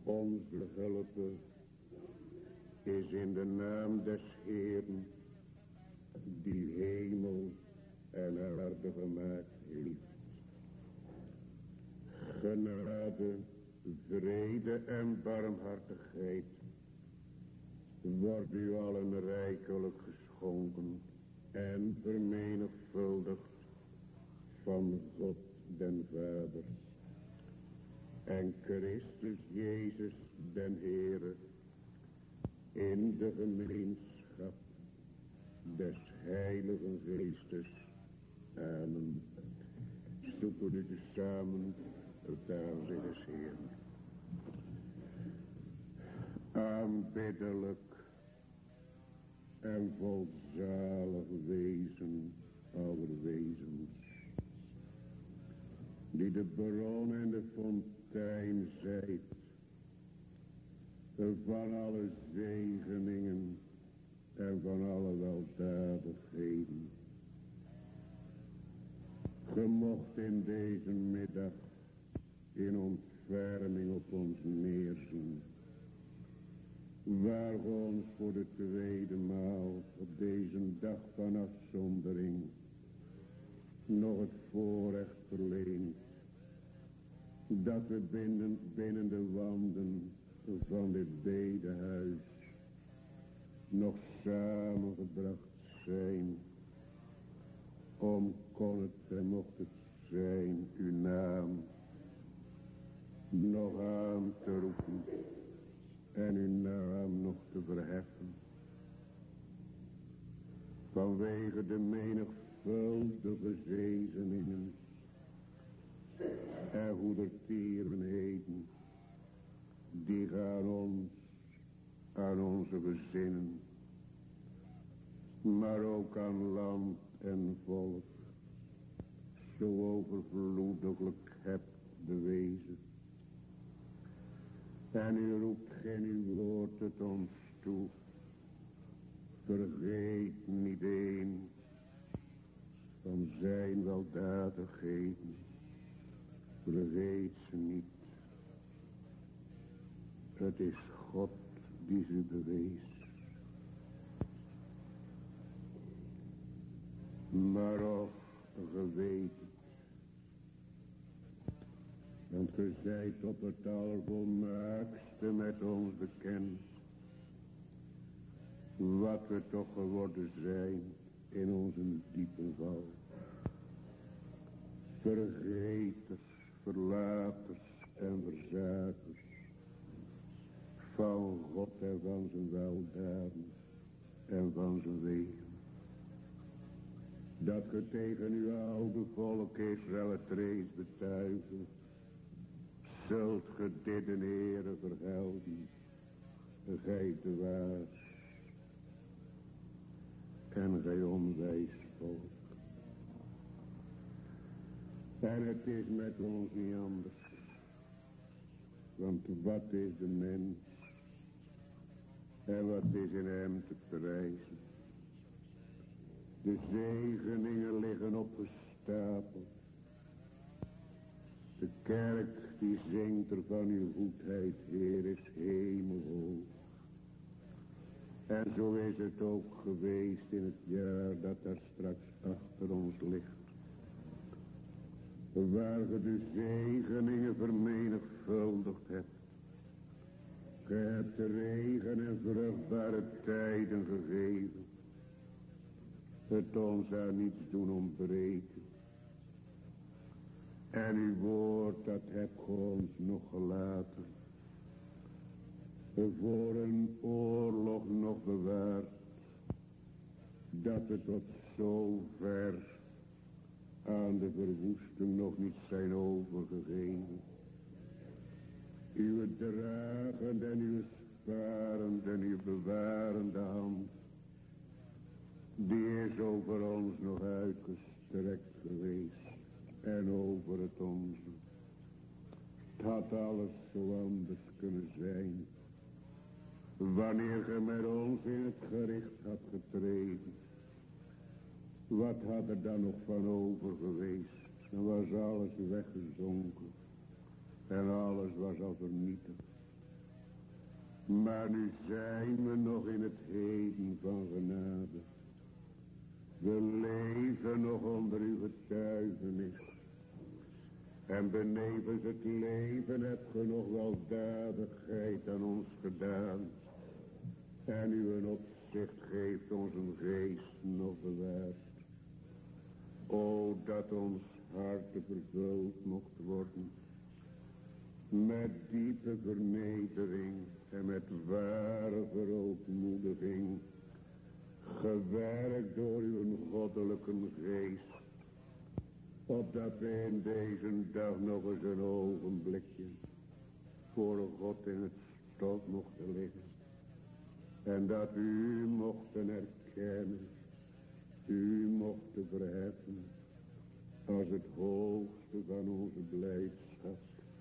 Onze hulp is in de naam des Heeren, die hemel en aarde gemaakt heeft. Genade, vrede en barmhartigheid wordt u allen rijkelijk geschonken en vermenigvuldigd van God den Vader en Christus Jezus den Heere in de gemeenschap des Heiligen Geestes. Amen. Zoeken u tezamen het aanzien des Heeren. Aanbiddelijk en volzalig wezen aller wezens, die de bron en de fontein zijt van alle zegeningen en van alle weldadigheden. Ge mocht in deze middag in ontferming op ons neerzien, waar ge ons voor de tweede maal op deze dag van afzondering nog het voorrecht verleent dat we binnen de wanden van dit bedehuis nog samengebracht zijn, om kon het en mocht het zijn uw naam nog aan te roepen en uw naam nog te verheffen, vanwege de menigvuldige zegeningen en goedertierenheden die gaan ons aan onze gezinnen, maar ook aan land en volk zo overvloediglijk hebt bewezen. En u roept in uw woord het ons toe: vergeet niet een van zijn weldadigheden, vergeet ze niet. Het is God die ze bewees. Maar of ge weet het, want ge zijt op het allervolmaaktste met ons bekend, wat we toch geworden zijn in onze diepe val. Vergeters, verlaters en verzakers van God en van zijn weldaden en van zijn wegen. Dat ge tegen uw oude volk Israël het reeds betuigen, zult ge dit in ere vergelden, gij dwaas en gij onwijs volk. En het is met ons niet anders, want wat is de mens en wat is in hem te prijzen? De zegeningen liggen opgestapeld. De kerk die zingt er van uw goedheid, Heer, is hemelhoog. En zo is het ook geweest in het jaar dat daar straks achter ons ligt. Waar ge de zegeningen vermenigvuldigd hebt. Ge hebt de regen en vruchtbare tijden gegeven. Het ons aan niets doen ontbreken. En uw woord, dat hebt ge ons nog gelaten. Voor een oorlog nog bewaard. Dat we tot zover aan de verwoesting nog niet zijn overgegeven. Uw dragende en uw sparende en uw bewarende hand, die is over ons nog uitgestrekt geweest en over het onze. Het had alles zo anders kunnen zijn, wanneer ge met ons in het gericht had getreden. Wat had er dan nog van over geweest? Dan was alles weggezonken en alles was al vernietigd. Maar nu zijn we nog in het heden van genade. We leven nog onder uw getuigenis. En benevens het leven hebt ge nog weldadigheid aan ons gedaan. En uw opzicht geeft ons een geest nog bewaard. O, dat ons hart vervuld mocht worden. Met diepe vernedering en met ware verootmoediging. Gewerkt door uw goddelijke geest. Opdat we in deze dag nog eens een ogenblikje voor God in het stof mochten liggen. En dat u mochten erkennen, u mochten verheffen als het hoogste van onze blijdschap.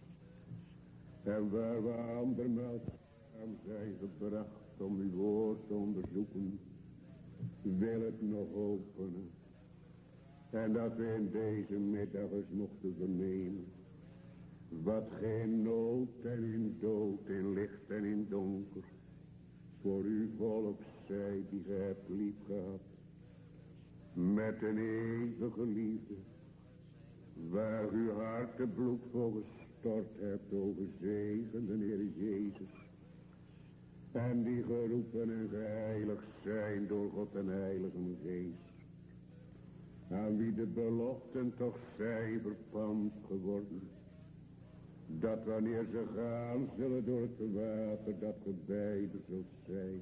En waar we andermaal aan zijn gebracht om uw woord te onderzoeken, wil het nog openen. En dat we in deze middag eens mochten vernemen wat geen nood en in dood, in licht en in donker voor uw volk zij die gij hebt lief gehad. Met een eeuwige liefde, waar uw hartebloed voor gestort hebt, o gezegende Heer Jezus. En die geroepen en geheiligd zijn door God en Heilige Geest. Aan wie de beloften toch zijn verpand geworden. Dat wanneer ze gaan zullen door het water dat ge beide zult zijn.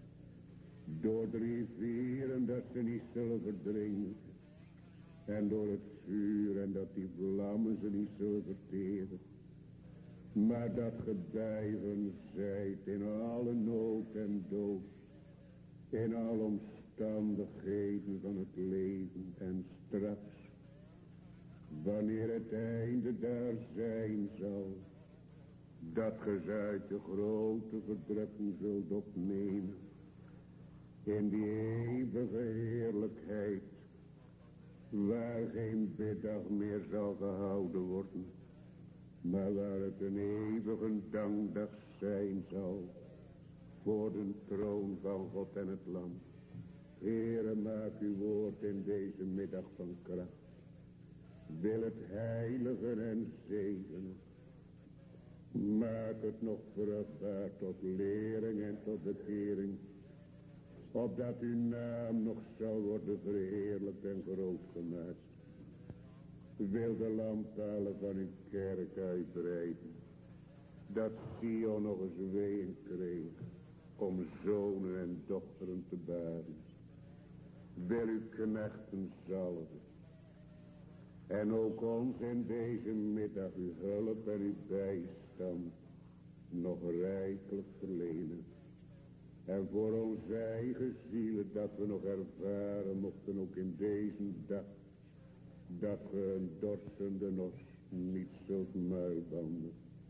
Door de rivieren dat ze niet zullen verdrinken. En door het vuur en dat die vlammen ze niet zullen verteren. Maar dat ge bij hun zijt in alle nood en dood. In alle omstandigheden van het leven en straks. Wanneer het einde daar zijn zal. Dat ge ze uit de grote verdrukking zult opnemen. In die eeuwige heerlijkheid. Waar geen biddag meer zal gehouden worden. Maar waar het een eeuwige dankdag zijn zal. Voor de troon van God en het Lam. Heere, maak uw woord in deze middag van kracht. Wil het heiligen en zegenen. Maak het nog vruchtbaar tot lering en tot bekering. Opdat uw naam nog zal worden verheerlijkt en groot gemaakt. Wil de lampalen van uw kerk uitbreiden. Dat Sion nog eens ween kreeg. Om zonen en dochteren te baren. Wil uw knechten zalven. En ook ons in deze middag uw hulp en uw bijstand nog rijkelijk verlenen. En voor onze eigen zielen dat we nog ervaren mochten ook in deze dag. Dat we een dorstende nog niet zult muilbanden.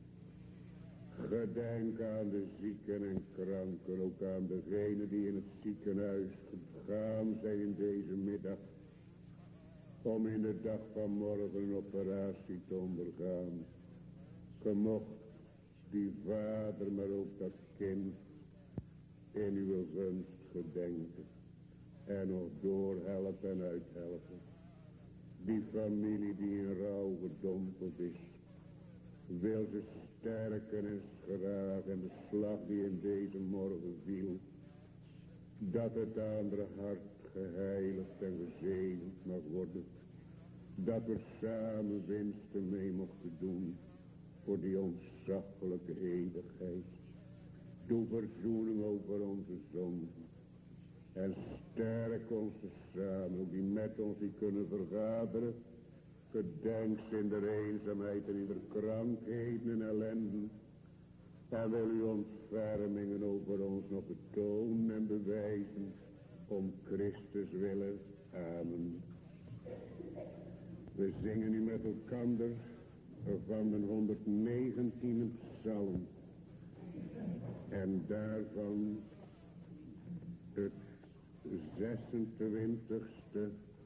Gedenk aan de zieken en kranken, ook aan degenen die in het ziekenhuis gegaan zijn in deze middag. Om in de dag van morgen een operatie te ondergaan. Gemocht die vader, maar ook dat kind in uw gunst gedenken. En nog doorhelpen en uithelpen. Die familie die in rouw gedompeld is. Wil ze sterken en schragen en de slag die in deze morgen viel. Dat het andere hart geheiligd en gezegend mag worden. Dat we samen winsten mee mochten doen. Voor die ontzaglijke eeuwigheid. Doe verzoening over onze zonden. En sterk ons samen, ook die met ons die kunnen vergaderen. Gedenk in de eenzaamheid en in de krankheden en ellenden. En wil u ontfermingen over ons nog betonen en bewijzen. Om Christus willen. Amen. We zingen nu met elkander van de 119e psalm. En daarvan het 26e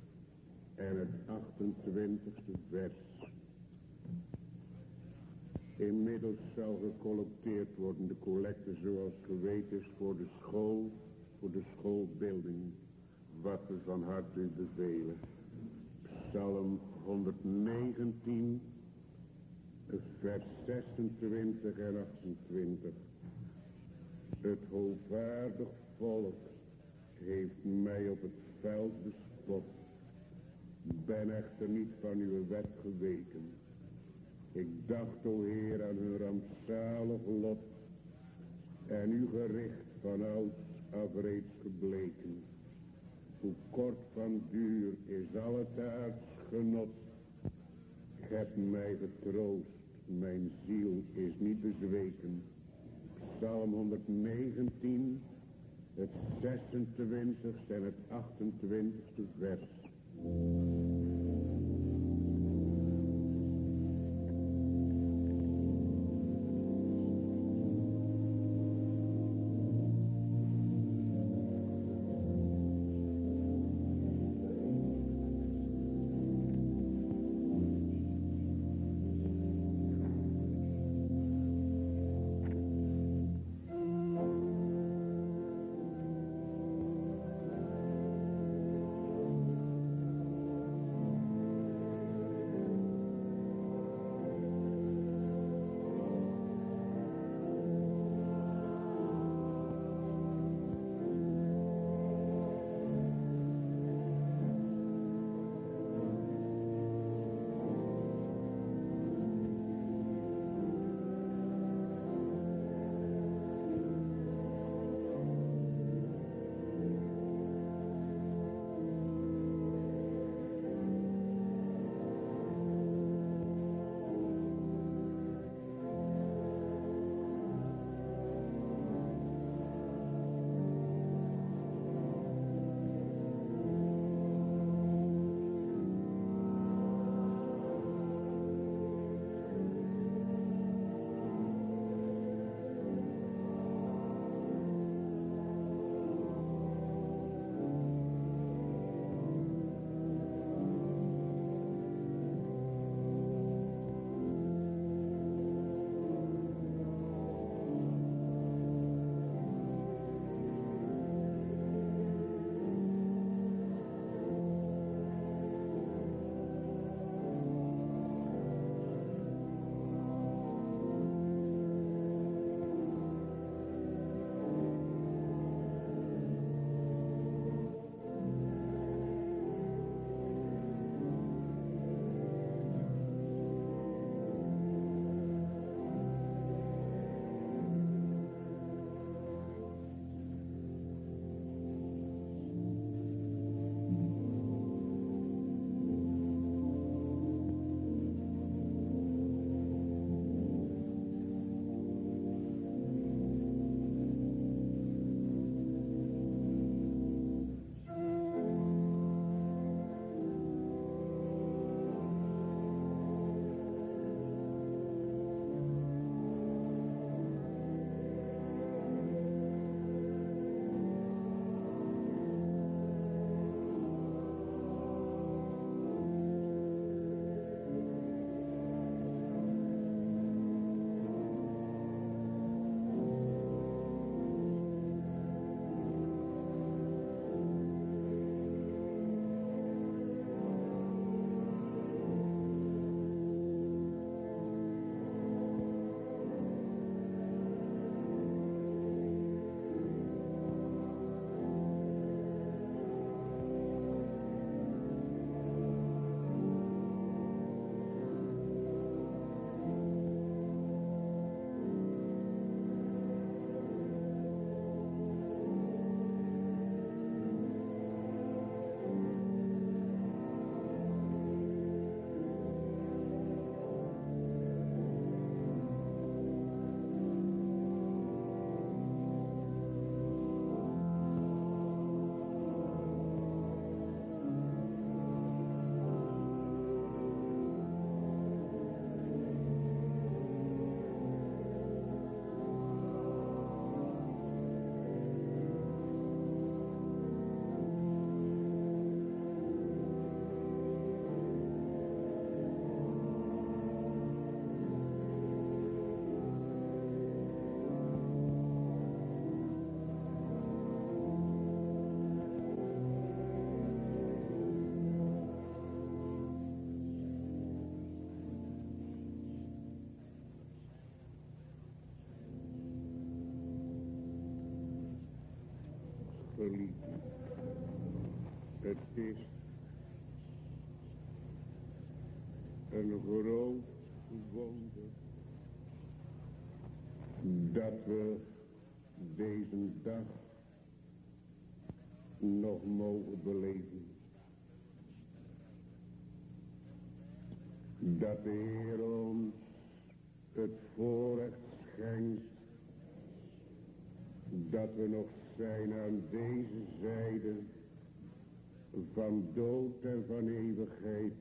en het 28e vers. Inmiddels zou gecollecteerd worden de collecte zoals geweten is voor de schoolbeelding. Wat we van harte u bevelen. Psalm 119, vers 26 en 28. Het hoogvaardig volk heeft mij op het veld bespot. Ben echter niet van uw wet geweken. Ik dacht, o Heer, aan hun rampzalig lot. En uw gericht van ouds af reeds gebleken. Hoe kort van duur is al het aards genot. Heb mij getroost, mijn ziel is niet bezweken. Psalm 119, het 26 en het 28e vers. geliefden. Het is een groot wonder dat we deze dag nog mogen beleven. Dat de Heer ons het voorrecht schenkt dat we nog zijn aan deze zijde van dood en van eeuwigheid.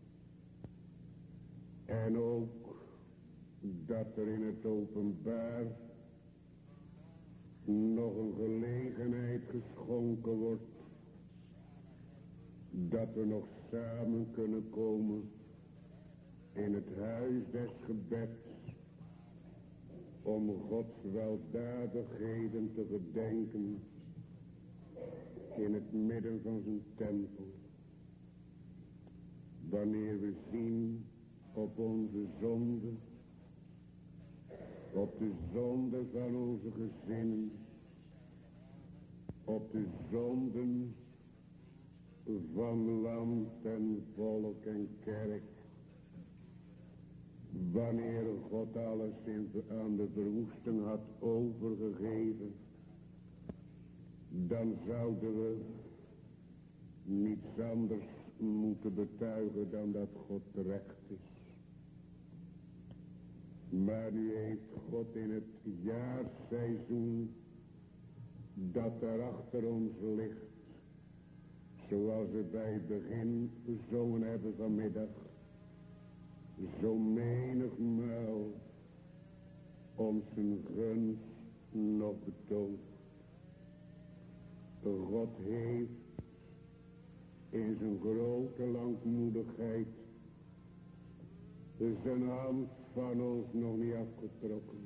En ook dat er in het openbaar nog een gelegenheid geschonken wordt dat we nog samen kunnen komen in het huis des gebeds om Gods weldadigheden te gedenken in het midden van zijn tempel. Wanneer we zien op onze zonde, op de zonde van onze gezinnen, op de zonden van land en volk en kerk. Wanneer God alles aan de verwoesting had overgegeven, dan zouden we niets anders moeten betuigen dan dat God terecht is. Maar nu heeft God in het jaarseizoen dat daar achter ons ligt, zoals we bij het begin gezongen hebben vanmiddag, zo menigmaal ons een gunst nog betoond. God heeft in zijn grote langmoedigheid zijn hand van ons nog niet afgetrokken.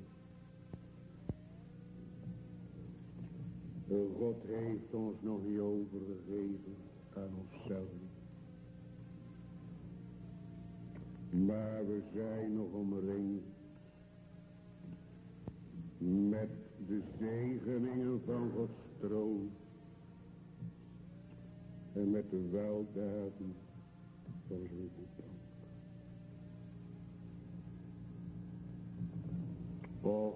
God heeft ons nog niet overgegeven aan onszelf. Maar we zijn nog omringd met de zegeningen van Gods troon en met de weldaden van zijn dank. Och,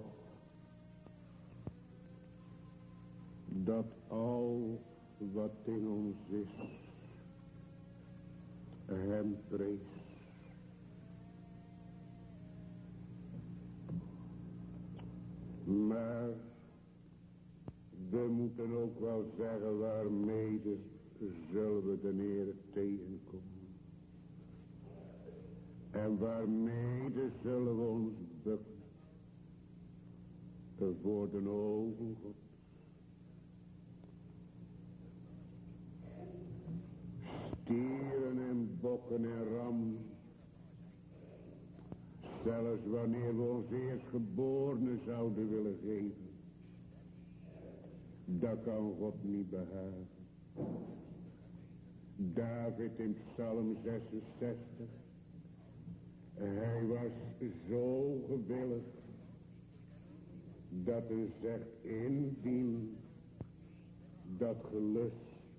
dat al wat in ons is hem prees. Maar we moeten ook wel zeggen waarmede zullen we de Heer tegenkomen. En waarmede zullen we ons bukken voor de ogen God. Stieren en bokken en ram. Zelfs wanneer we ons eerstgeborene zouden willen geven. Dat kan God niet behagen. David in Psalm 66. Hij was zo gewillig. Dat hij zegt, indien dat gelust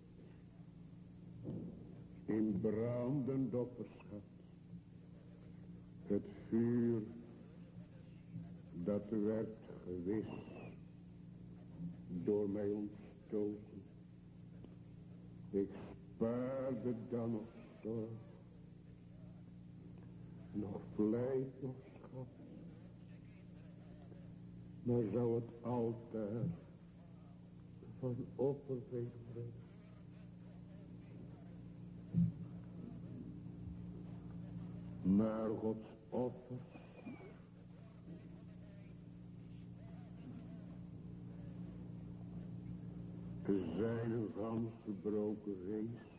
in brandend offerschap, het vuur dat werd gewist door mij ontstoken. Ik spaarde dan nog zorg, nog vlijt, nog schat. Maar zou het altaar van offervee brengen. Maar Gods offers zijn een gans gebroken geest.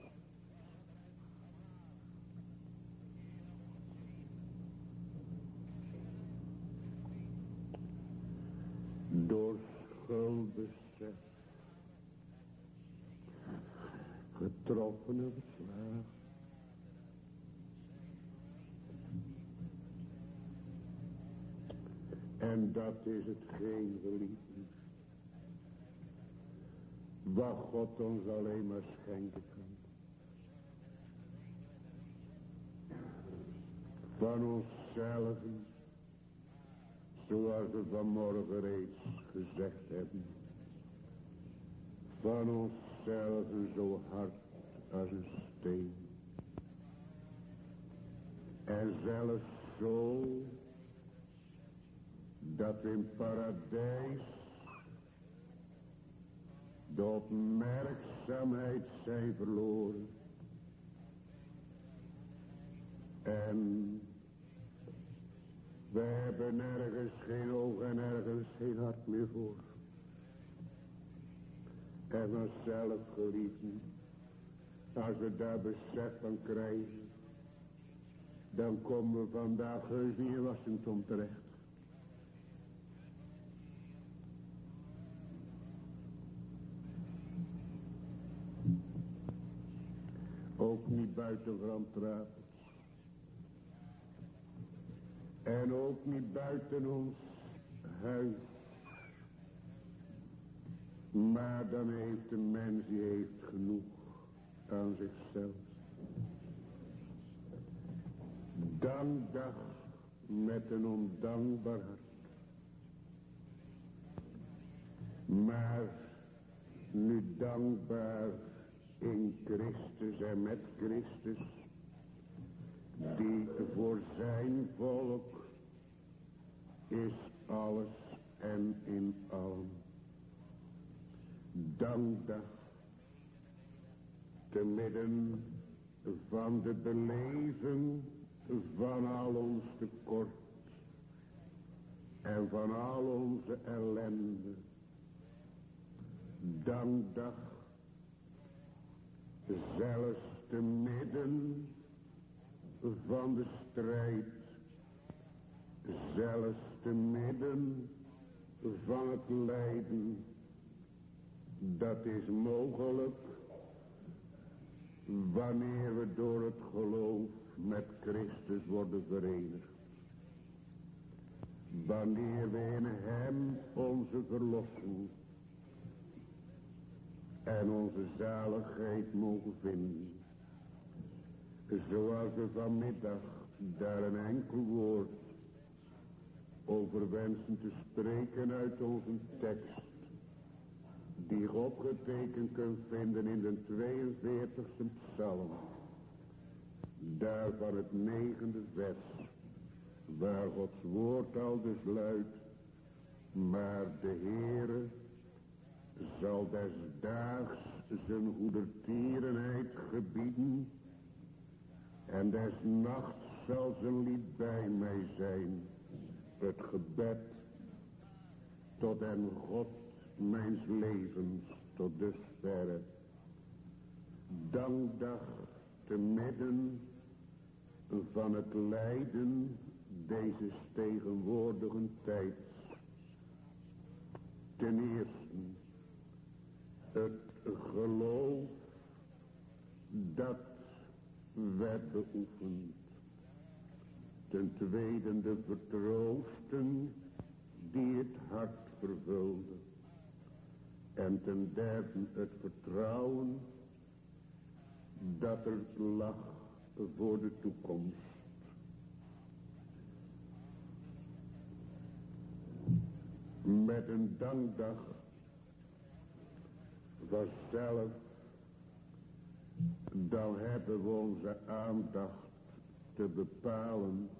Door schuldbesef getroffen en verslagen. En dat is hetgeen, geliefden, wat God ons alleen maar schenken kan. Van onszelf, zoals we vanmorgen reeds gezegd hebben. Van onszelf zo hard als een steen. En zelfs zo, dat we in paradijs de opmerkzaamheid zijn verloren. En we hebben nergens geen oog en nergens geen hart meer voor. En vanzelf geliefden, als we daar besef van krijgen, dan komen we vandaag heus niet in Washington terecht. Ook niet buiten Grand Rapids. En ook niet buiten ons huis. Maar dan heeft de mens, die heeft genoeg aan zichzelf. Dankdag met een ondankbaar hart. Maar nu dankbaar in Christus en met Christus, die voor zijn volk is alles en in allen. Dankdag te midden van de beleving van al ons tekort en van al onze ellende. Dankdag zelfs te midden van de strijd, zelfs te midden van het lijden. Dat is mogelijk wanneer we door het geloof met Christus worden verenigd. Wanneer we in hem onze verlossing en onze zaligheid mogen vinden. Zoals we vanmiddag daar een enkel woord over wensen te spreken uit onze tekst, die je opgetekend kunt vinden in de 42e psalm, daar van het 9e vers, waar Gods woord al dus luidt: maar de Heere zal des daags zijn goedertierenheid gebieden, en des nachts zal zijn lied bij mij zijn, het gebed tot den God mijns levens tot dusverre. Dankdag te midden van het lijden deze tegenwoordige tijd. Ten eerste het geloof dat werd beoefend. Ten tweede de vertroosten die het hart vervulden. En ten derde het vertrouwen dat er lag voor de toekomst. Met een dankdag vanzelf, dan hebben we onze aandacht te bepalen,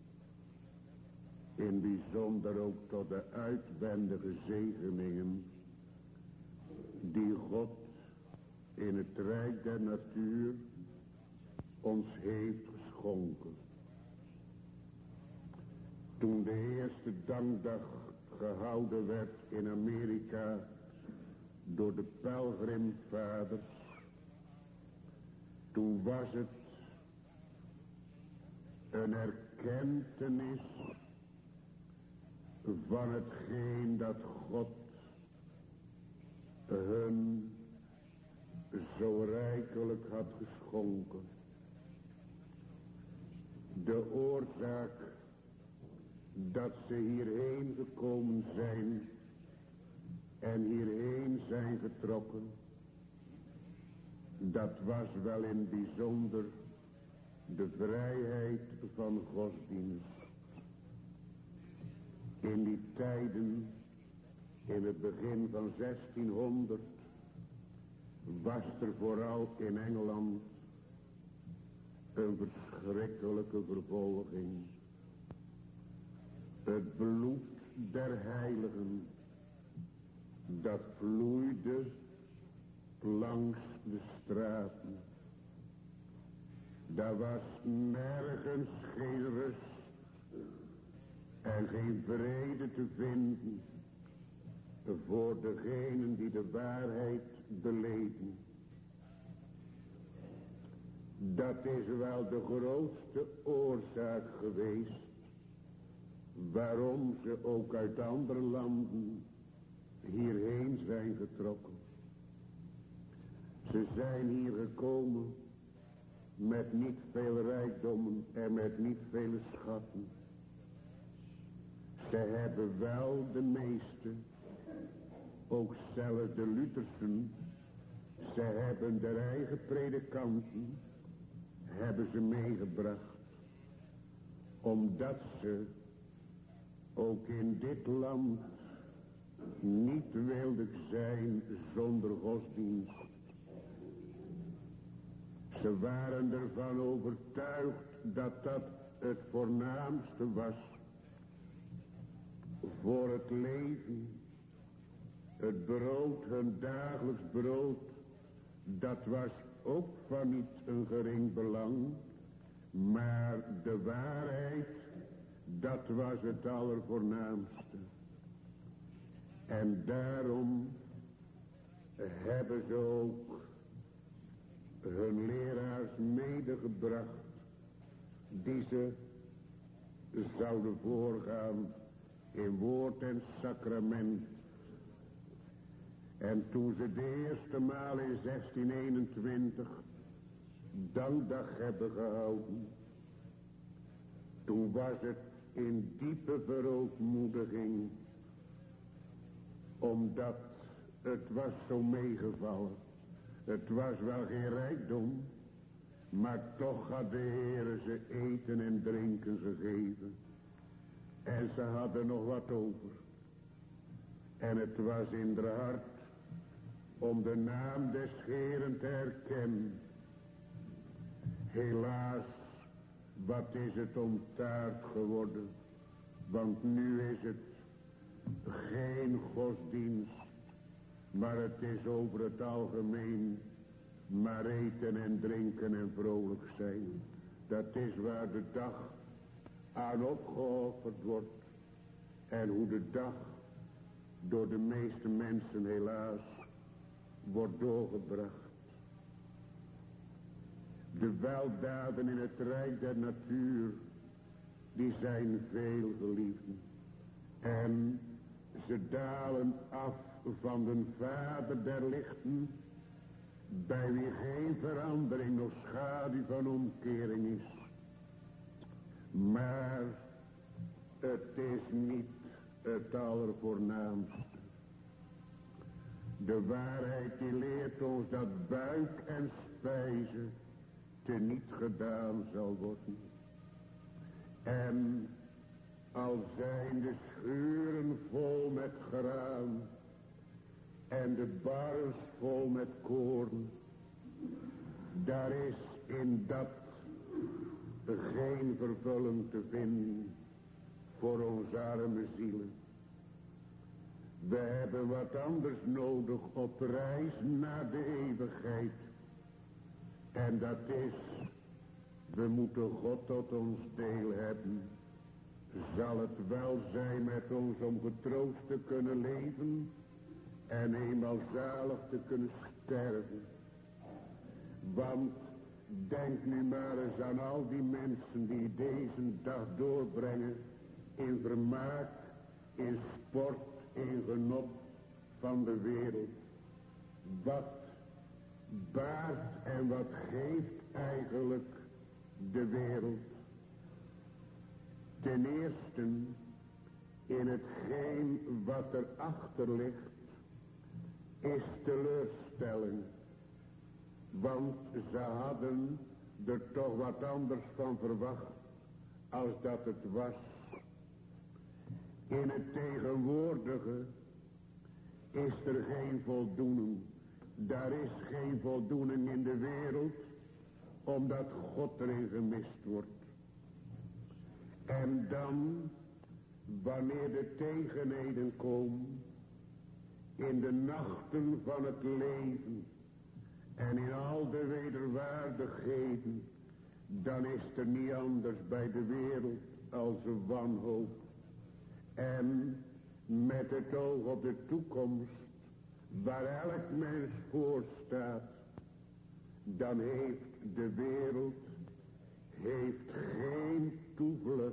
in bijzonder ook tot de uitwendige zegeningen die God in het rijk der natuur ons heeft geschonken. Toen de eerste dankdag gehouden werd in Amerika door de pelgrimvaders, toen was het een erkentenis van hetgeen dat God hun zo rijkelijk had geschonken. De oorzaak dat ze hierheen gekomen zijn en hierheen zijn getrokken. Dat was wel in bijzonder de vrijheid van godsdienst. In die tijden, in het begin van 1600, was er vooral in Engeland een verschrikkelijke vervolging. Het bloed der heiligen, dat vloeide langs de straten. Daar was nergens geen rust en geen vrede te vinden voor degenen die de waarheid beleden. Dat is wel de grootste oorzaak geweest waarom ze ook uit andere landen hierheen zijn getrokken. Ze zijn hier gekomen met niet veel rijkdommen en met niet veel schatten. Ze hebben wel de meeste, ook zelfs de Luthersen, ze hebben de eigen predikanten, hebben ze meegebracht. Omdat ze ook in dit land niet wilden zijn zonder godsdienst. Ze waren ervan overtuigd dat dat het voornaamste was voor het leven. Het brood, hun dagelijks brood, dat was ook van niet een gering belang. Maar de waarheid, dat was het allervoornaamste. En daarom hebben ze ook hun leraars medegebracht, die ze zouden voorgaan in woord en sacrament. En toen ze de eerste maal in 1621 dankdag hebben gehouden, toen was het in diepe verootmoediging, omdat het was zo meegevallen. Het was wel geen rijkdom, maar toch had de Heere ze eten en drinken gegeven. En ze hadden nog wat over. En het was in haar hart om de naam des Heeren te herkennen. Helaas, wat is het ontaard geworden, want nu is het geen godsdienst, maar het is over het algemeen maar eten en drinken en vrolijk zijn. Dat is waar de dag aan opgeofferd wordt en hoe de dag door de meeste mensen helaas wordt doorgebracht. De weldaden in het rijk der natuur, die zijn veel geliefden. En ze dalen af van de Vader der lichten, bij wie geen verandering of schaduw van omkering is. Maar het is niet het allervoornaamste. De waarheid die leert ons dat buik en spijze teniet gedaan zal worden. En al zijn de schuren vol met graan en de barren vol met koorn, daar is in dat geen vervulling te vinden voor onze arme zielen. We hebben wat anders nodig op reis naar de eeuwigheid. En dat is, we moeten God tot ons deel hebben. Zal het wel zijn met ons om getroost te kunnen leven en eenmaal zalig te kunnen sterven. Want denk nu maar eens aan al die mensen die deze dag doorbrengen in vermaak, in sport, in genot van de wereld. Wat baart en wat geeft eigenlijk de wereld? Ten eerste in hetgeen wat erachter ligt, is teleurstelling. Want ze hadden er toch wat anders van verwacht als dat het was. In het tegenwoordige is er geen voldoening. Daar is geen voldoening in de wereld, omdat God erin gemist wordt. En dan, wanneer de tegenheden komen, in de nachten van het leven en in al de wederwaardigheden, dan is er niet anders bij de wereld als een wanhoop. En met het oog op de toekomst, waar elk mens voor staat, dan heeft de wereld geen toevlucht.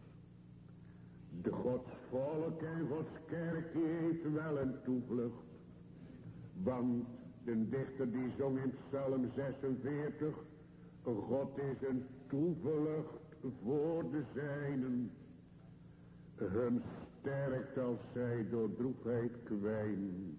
De Gods volk en Gods kerk die heeft wel een toevlucht. Want de dichter die zong in Psalm 46, God is een toevlucht voor de zijnen. Hun sterkt als zij door droefheid kwijnen.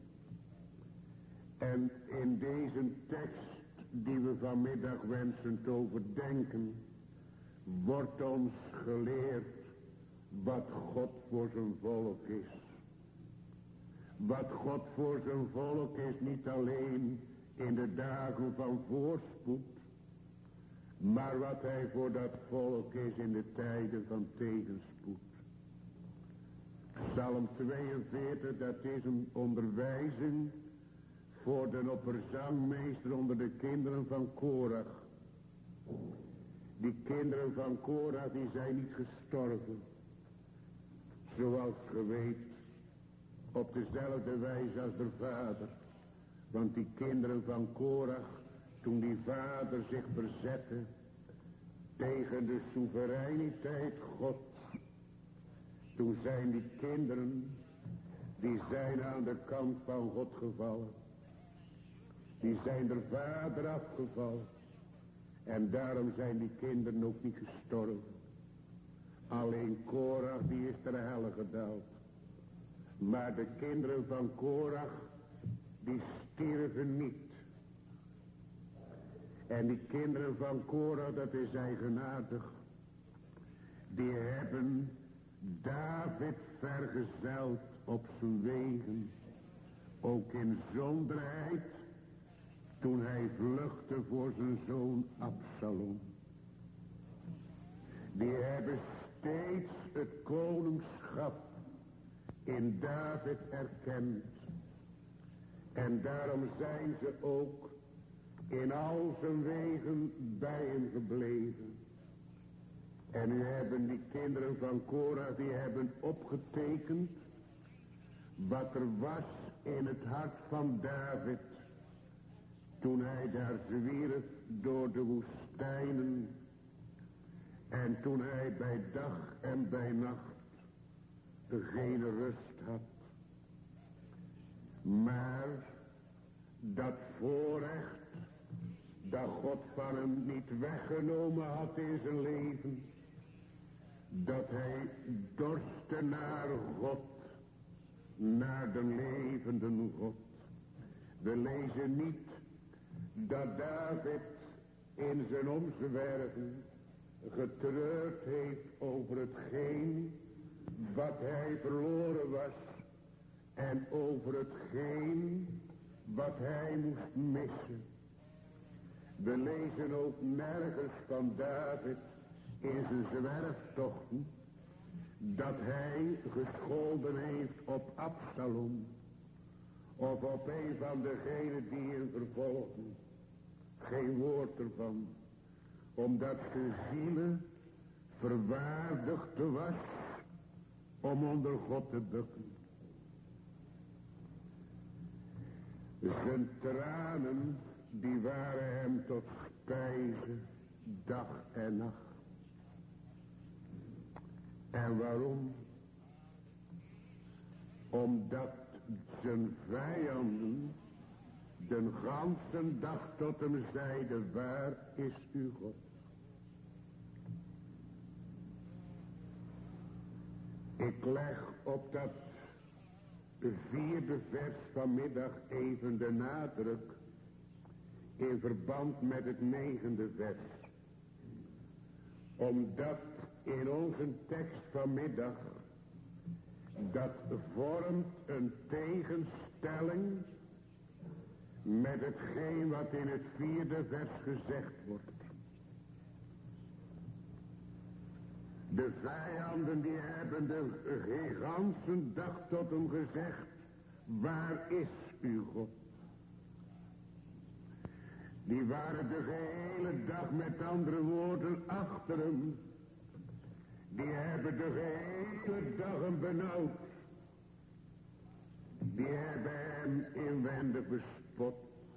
En in deze tekst die we vanmiddag wensen te overdenken, wordt ons geleerd wat God voor zijn volk is. Wat God voor zijn volk is, niet alleen in de dagen van voorspoed, maar wat hij voor dat volk is in de tijden van tegenspoed. Psalm 42, dat is een onderwijzing voor de opperzangmeester onder de kinderen van Korach. Die kinderen van Korach die zijn niet gestorven, zoals ge weet, op dezelfde wijze als de vader. Want die kinderen van Korach, toen die vader zich verzette tegen de soevereiniteit God, toen zijn die kinderen, die zijn aan de kant van God gevallen. Die zijn de vader afgevallen. En daarom zijn die kinderen ook niet gestorven. Alleen Korach die is ter helle gedaald. Maar de kinderen van Korach, die stierven niet. En die kinderen van Korach, dat is eigenaardig. Die hebben David vergezeld op zijn wegen. Ook in zonderheid, toen hij vluchtte voor zijn zoon Absalom. Die hebben steeds het koningschap in David erkend. En daarom zijn ze ook in al zijn wegen bij hem gebleven. En nu hebben die kinderen van Korach, die hebben opgetekend wat er was in het hart van David, toen hij daar zwierf door de woestijnen. En toen hij bij dag en bij nacht geen rust had. Maar dat voorrecht dat God van hem niet weggenomen had in zijn leven, dat hij dorstte naar God, naar de levende God. We lezen niet dat David in zijn omzwerven getreurd heeft over hetgeen wat hij verloren was en over hetgeen wat hij moest missen. We lezen ook nergens van David in zijn zwerftochten dat hij gescholden heeft op Absalom of op een van degenen die hem vervolgden. Geen woord ervan, omdat zijn ziel verwaardigd was om onder God te bukken. Zijn tranen, die waren hem tot spijze, dag en nacht. En waarom? Omdat zijn vijanden de ganse dag tot hem zeiden, waar is uw God? Ik leg op dat de 4e vers vanmiddag even de nadruk in verband met het 9e vers. Omdat in onze tekst vanmiddag, dat vormt een tegenstelling met hetgeen wat in het 4e vers gezegd wordt. De vijanden die hebben de ganse dag tot hem gezegd, waar is uw God? Die waren de gehele dag, met andere woorden, achter hem. Die hebben de gehele dag hem benauwd. Die hebben hem inwendig bespot.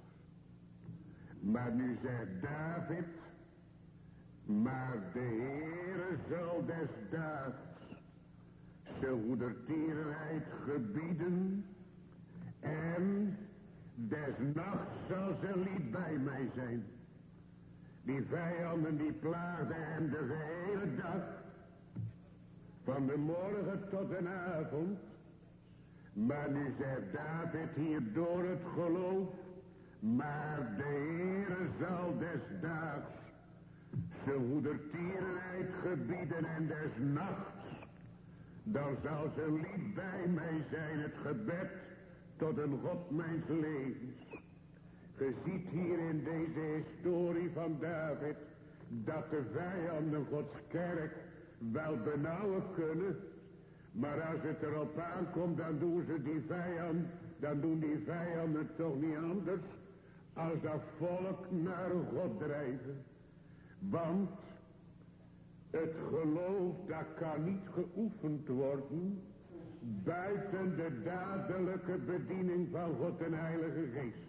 Maar nu zegt David, maar de Heere zal des daags zijn goedertierenheid gebieden en des nachts zal zijn lied bij mij zijn. Die vijanden die plaagden hem de gehele dag, van de morgen tot de avond. Maar nu zegt David hier door het geloof, maar de Heere zal des daags zijn goedertierenheid gebieden en des nachts, dan zal zijn lied bij mij zijn, het gebed tot een God mijns levens. Je ziet hier in deze historie van David, dat de vijanden Gods kerk wel benauwen kunnen, maar als het erop aankomt, dan doen die vijanden toch niet anders als dat volk naar God drijven. Want het geloof, dat kan niet geoefend worden buiten de dadelijke bediening van God en Heilige Geest.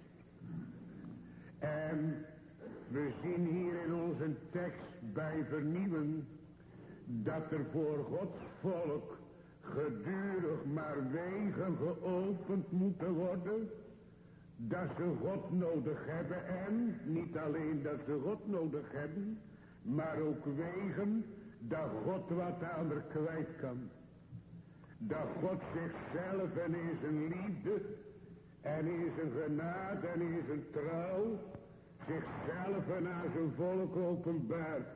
En we zien hier in onze tekst bij vernieuwen dat er voor Gods volk gedurig maar wegen geopend moeten worden, dat ze God nodig hebben. En niet alleen dat ze God nodig hebben, maar ook wegen dat God wat aan er kwijt kan. Dat God zichzelf en in zijn liefde en in zijn genade en in zijn trouw zichzelf en aan zijn volk openbaart.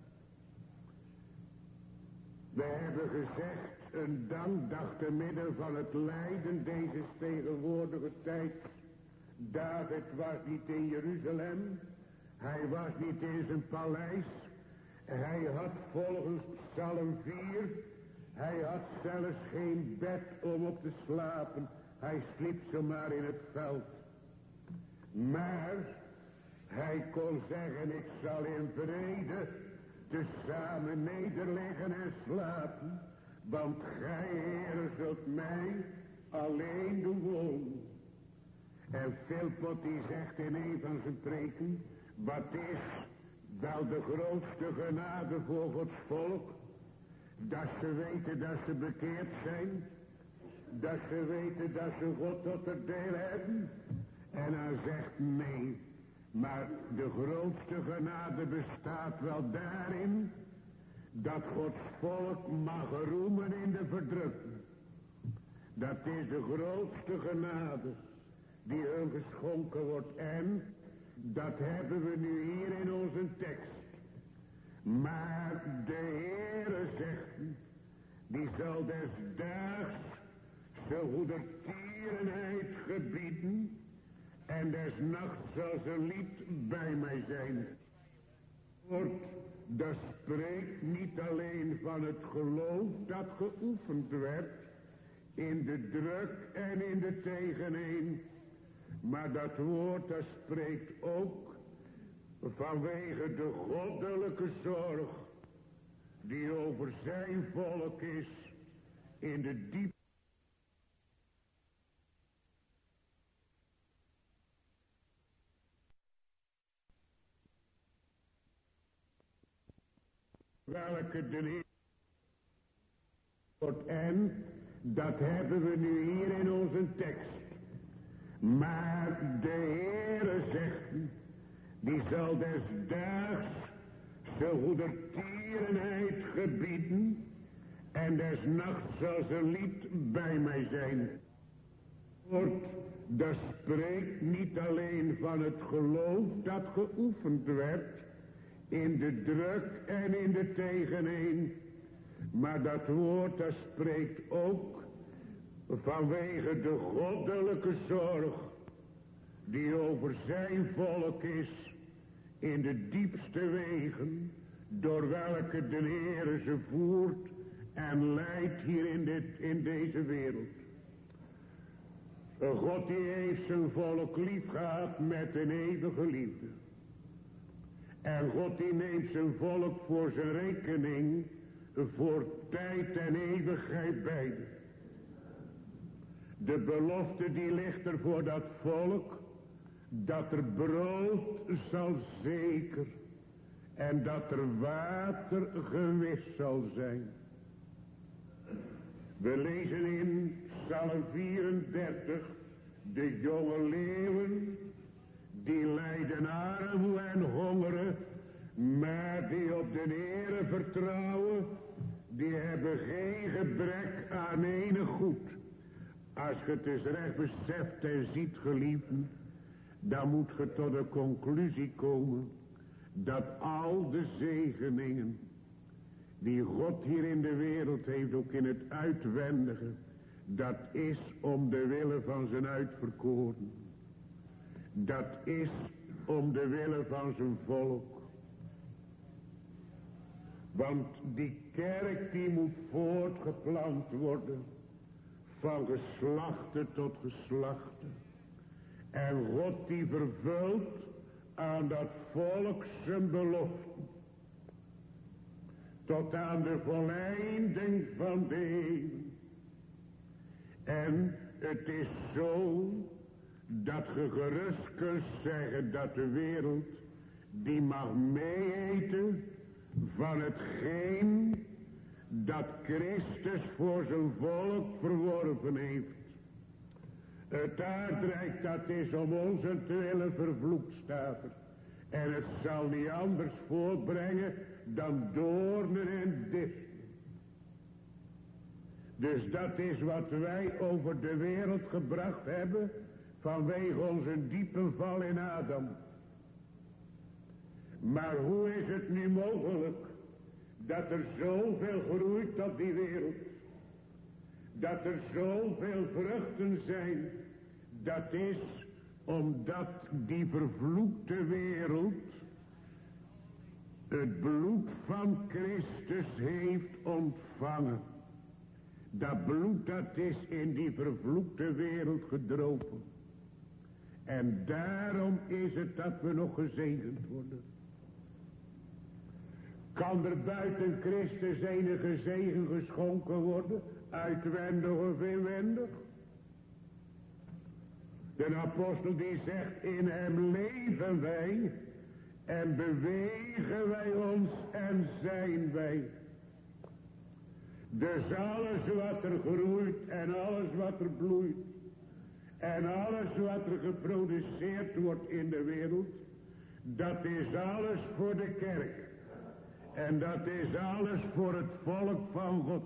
We hebben gezegd, een dankdag te midden van het lijden deze tegenwoordige tijd. David was niet in Jeruzalem, hij was niet in zijn paleis, hij had volgens Psalm 4, hij had zelfs geen bed om op te slapen, hij sliep zomaar in het veld. Maar hij kon zeggen, ik zal in vrede tezamen nederliggen en slapen, want gij, Heere, zult mij alleen doen wonen. En Philpot die zegt in een van zijn preken, wat is wel de grootste genade voor Gods volk? Dat ze weten dat ze bekeerd zijn, dat ze weten dat ze God tot het deel hebben. En hij zegt nee, maar de grootste genade bestaat wel daarin dat Gods volk mag roemen in de verdrukking. Dat is de grootste genade die hun geschonken wordt. En dat hebben we nu hier in onze tekst. Maar de Heere zegt, die zal des daags zijn goedertierenheid gebieden en des nachts zal zijn lied bij mij zijn. Dat spreekt niet alleen van het geloof dat geoefend werd in de druk en in de tegeneen, maar dat woord dat spreekt ook vanwege de goddelijke zorg die over zijn volk is in de diepte. Welke de Heer wordt, en dat hebben we nu hier in onze tekst. Maar de Heere zegt, die zal des daags zijn goedertierenheid gebieden en des nachts zal zijn lied bij mij zijn. Dat spreekt niet alleen van het geloof dat geoefend werd in de druk en in de tegeneen. Maar dat woord dat spreekt ook vanwege de goddelijke zorg die over zijn volk is in de diepste wegen door welke de Heere ze voert en leidt hier in deze wereld. God die heeft zijn volk lief gehad met een eeuwige liefde. En God die neemt zijn volk voor zijn rekening voor tijd en eeuwigheid beide. De belofte die ligt er voor dat volk, dat er brood zal zeker en dat er water gewis zal zijn. We lezen in Psalm 34, de jonge leeuwen, die lijden armoe en hongeren, maar die op de Heere vertrouwen, die hebben geen gebrek aan enig goed. Als je het eens recht beseft en ziet, geliefden, dan moet je tot de conclusie komen dat al de zegeningen die God hier in de wereld heeft, ook in het uitwendige, dat is om de wille van zijn uitverkoren. Dat is om de wille van zijn volk. Want die kerk die moet voortgeplant worden van geslachte tot geslachte. En God die vervult aan dat volk zijn beloften. Tot aan de volleinding van de eeuwen. En het is zo dat je gerust kunt zeggen dat de wereld die mag meeeten van hetgeen dat Christus voor zijn volk verworven heeft. Het aardrijk dat is om onze te willen vervloekt staat er. En het zal niet anders voortbrengen dan doornen en dispen. Dus dat is wat wij over de wereld gebracht hebben vanwege onze diepe val in Adam. Maar hoe is het nu mogelijk dat er zoveel groeit op die wereld? Dat er zoveel vruchten zijn? Dat is omdat die vervloekte wereld het bloed van Christus heeft ontvangen. Dat bloed dat is in die vervloekte wereld gedropen. En daarom is het dat we nog gezegend worden. Kan er buiten Christus enige zegen geschonken worden? Uitwendig of inwendig? De apostel die zegt, in hem leven wij en bewegen wij ons en zijn wij. Dus alles wat er groeit en alles wat er bloeit en alles wat er geproduceerd wordt in de wereld, dat is alles voor de kerk. En dat is alles voor het volk van God.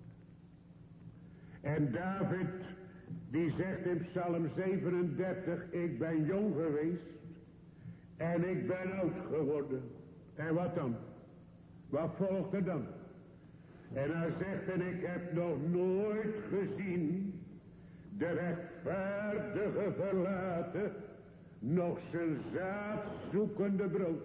En David, die zegt in Psalm 37, ik ben jong geweest en ik ben oud geworden. En wat dan? Wat volgt er dan? En hij zegt, en ik heb nog nooit gezien de rechtvaardige verlaten, nog zijn zaad zoekende brood.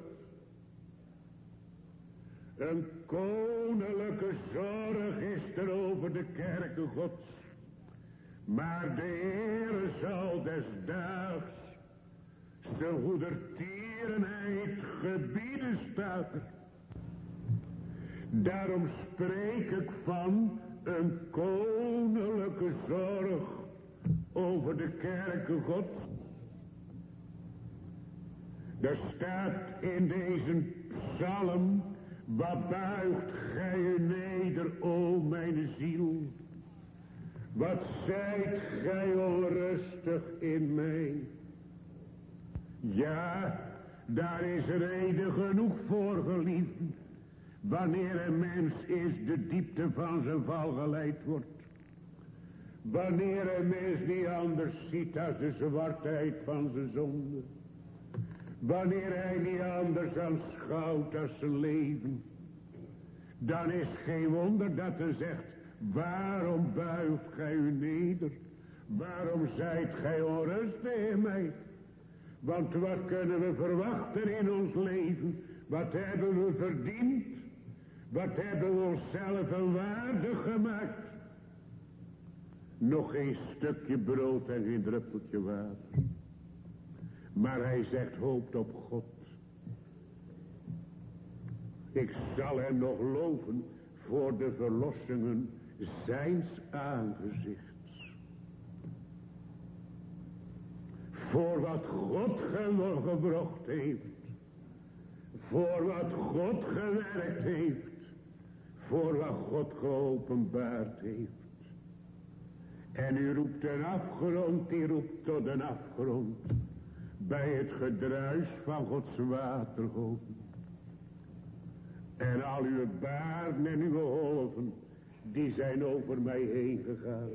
Een koninklijke zorg is er over de kerken Gods. Maar de Heere zal des daags zijn goedertierenheid gebieden staat er. Daarom spreek ik van een koninklijke zorg over de kerken Gods. Er staat in deze psalm, wat buigt gij u neder, o mijn ziel. Wat zijt gij onrustig in mij. Ja, daar is reden genoeg voor, geliefden. Wanneer een mens is de diepte van zijn val geleid wordt. Wanneer een mens niet anders ziet als de zwartheid van zijn zonde. Wanneer hij niet anders aanschouwt als zijn leven. Dan is geen wonder dat hij zegt, waarom buigt gij u neder? Waarom zijt gij onrustig in mij? Want wat kunnen we verwachten in ons leven? Wat hebben we verdiend? Wat hebben we onszelf een waarde gemaakt? Nog geen stukje brood en geen druppeltje water. Maar hij zegt, hoopt op God. Ik zal hem nog loven voor de verlossingen zijns aangezichts. Voor wat God gebracht heeft. Voor wat God gewerkt heeft. Voor wat God geopenbaard heeft. En u roept een afgrond, die roept tot een afgrond. Bij het gedruis van Gods watergolven. En al uw baarden en uw golven, die zijn over mij heen gegaan.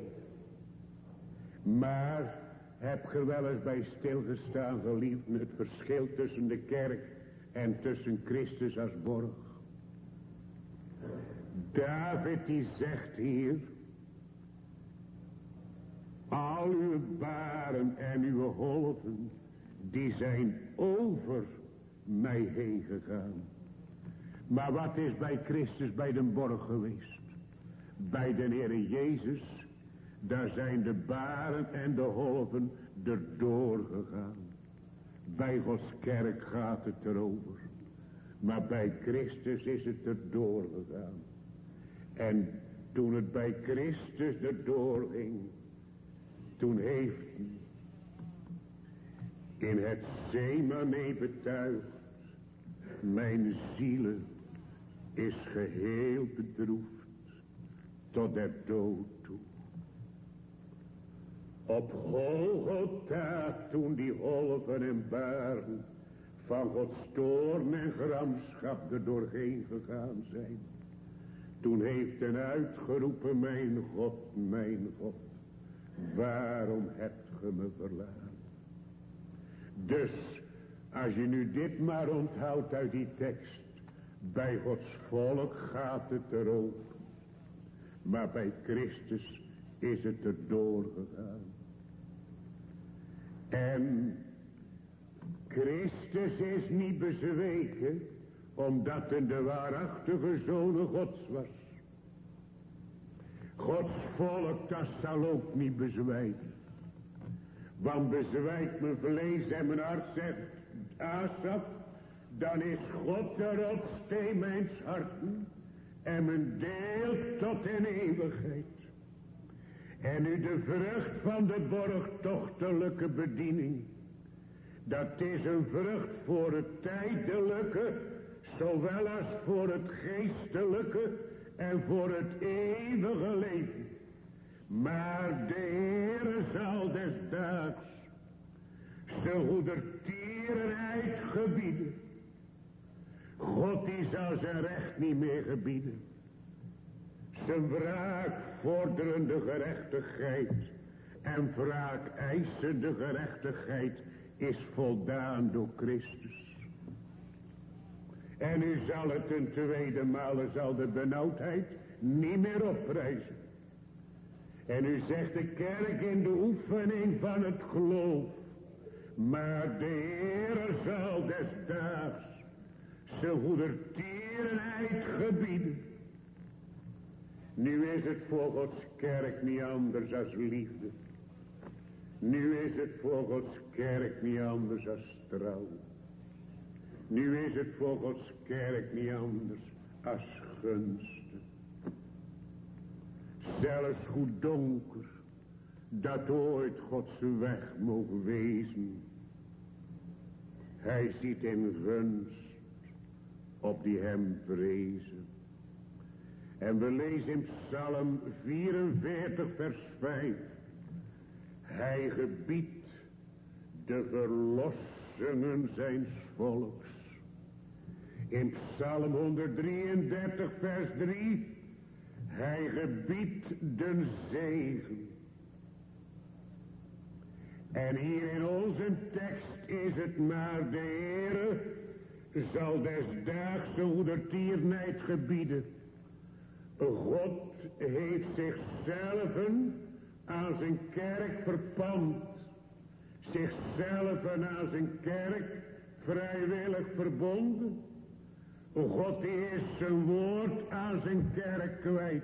Maar heb ge wel eens bij stilgestaan, geliefden, het verschil tussen de kerk en tussen Christus als borg. David die zegt hier, al uw baren en uw golven, die zijn over mij heen gegaan. Maar wat is bij Christus bij de borg geweest? Bij de Heere Jezus, daar zijn de baren en de golven erdoor gegaan. Bij Gods kerk gaat het erover. Maar bij Christus is het erdoor gegaan. En toen het bij Christus erdoor ging, toen heeft hij in het Getsemane betuigd, mijn ziel is geheel bedroefd tot der dood toe. Op Golgotha, toen die golven en baren van Gods toorn en gramschap er doorheen gegaan zijn, toen heeft hij uitgeroepen, mijn God, waarom hebt ge me verlaten? Dus, als je nu dit maar onthoudt uit die tekst, bij Gods volk gaat het erover. Maar bij Christus is het erdoor gegaan. En Christus is niet bezweken, omdat hij de waarachtige Zoon Gods was. Gods volk, dat zal ook niet bezwijken. Want bezwijkt mijn vlees en mijn hart, zegt Asaf, dan is God de rotsteen mijns harten en mijn deel tot in eeuwigheid. En nu de vrucht van de borgtochtelijke bediening, dat is een vrucht voor het tijdelijke, zowel als voor het geestelijke en voor het eeuwige leven. Maar de Heere zal des daags zijn goedertierenheid gebieden. God die zal zijn recht niet meer gebieden. Zijn wraak vorderende gerechtigheid en wraak eisende gerechtigheid is voldaan door Christus. En u zal het een tweede malen, zal de benauwdheid niet meer opprijzen. En u zegt de kerk in de oefening van het geloof. Maar de Heere zal des daags zijn goedertierenheid gebieden. Nu is het voor Gods kerk niet anders als liefde. Nu is het voor Gods kerk niet anders als trouw. Nu is het voor Gods kerk niet anders als gunsten. Zelfs hoe donker dat ooit Gods weg mogen wezen. Hij ziet in gunst op die hem vrezen. En we lezen in Psalm 44 vers 5. Hij gebiedt de verlossingen zijns volks. In Psalm 133 vers 3. Hij gebiedt den zegen. En hier in onze tekst is het maar de Heere zal desdaags de hoedertiernijd gebieden. God heeft zichzelf aan zijn kerk verpand. Zichzelf aan zijn kerk vrijwillig verbonden. God is zijn woord aan zijn kerk kwijt.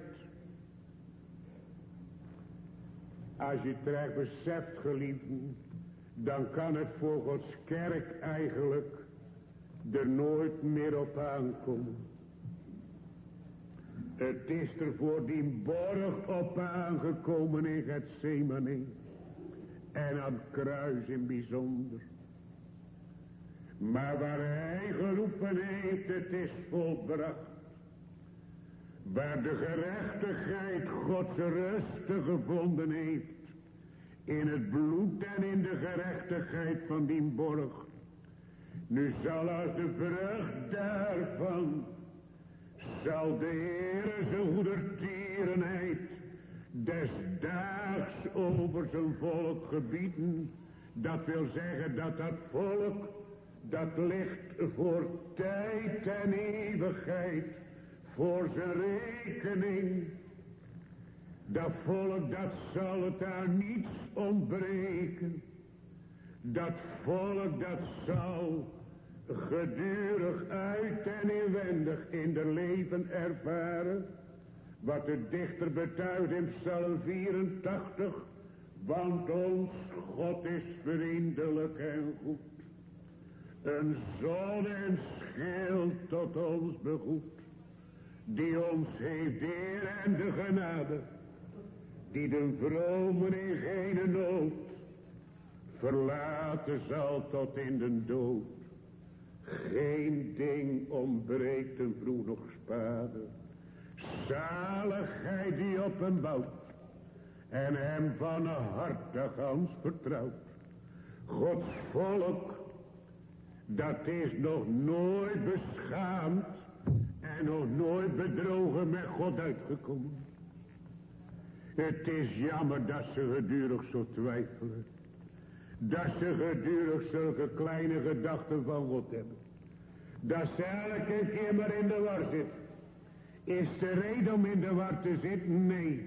Als je het recht beseft, geliefden, dan kan het voor Gods kerk eigenlijk er nooit meer op aankomen. Het is er voor die borg op aangekomen in Gethsemane. En aan het kruis in bijzonder. Maar waar hij geroepen heeft, het is volbracht. Waar de gerechtigheid Gods rust gevonden heeft. In het bloed en in de gerechtigheid van die borg. Nu zal als de vrucht daarvan, zal de Heere zijn goedertierenheid desdaags over zijn volk gebieden. Dat wil zeggen dat dat volk, dat ligt voor tijd en eeuwigheid voor zijn rekening. Dat volk, dat zal het aan niets ontbreken. Dat volk, dat zal gedurig uit en inwendig in de leven ervaren. Wat de dichter betuigt in Psalm 84. Want ons God is vriendelijk en goed. Een zon en schild tot ons begoed. Die ons heeft eer en de genade. Die de vromen in geen nood verlaten zal tot in de dood. Geen ding ontbreekt hem vroeg nog spade. Zaligheid die op hem bouwt. En hem van harte gans vertrouwt. Gods volk, dat is nog nooit beschaamd. En nog nooit bedrogen met God uitgekomen. Het is jammer dat ze gedurig zo twijfelen. Dat ze gedurig zulke kleine gedachten van God hebben. Dat ze elke keer maar in de war zitten. Is de reden om in de war te zitten? Nee.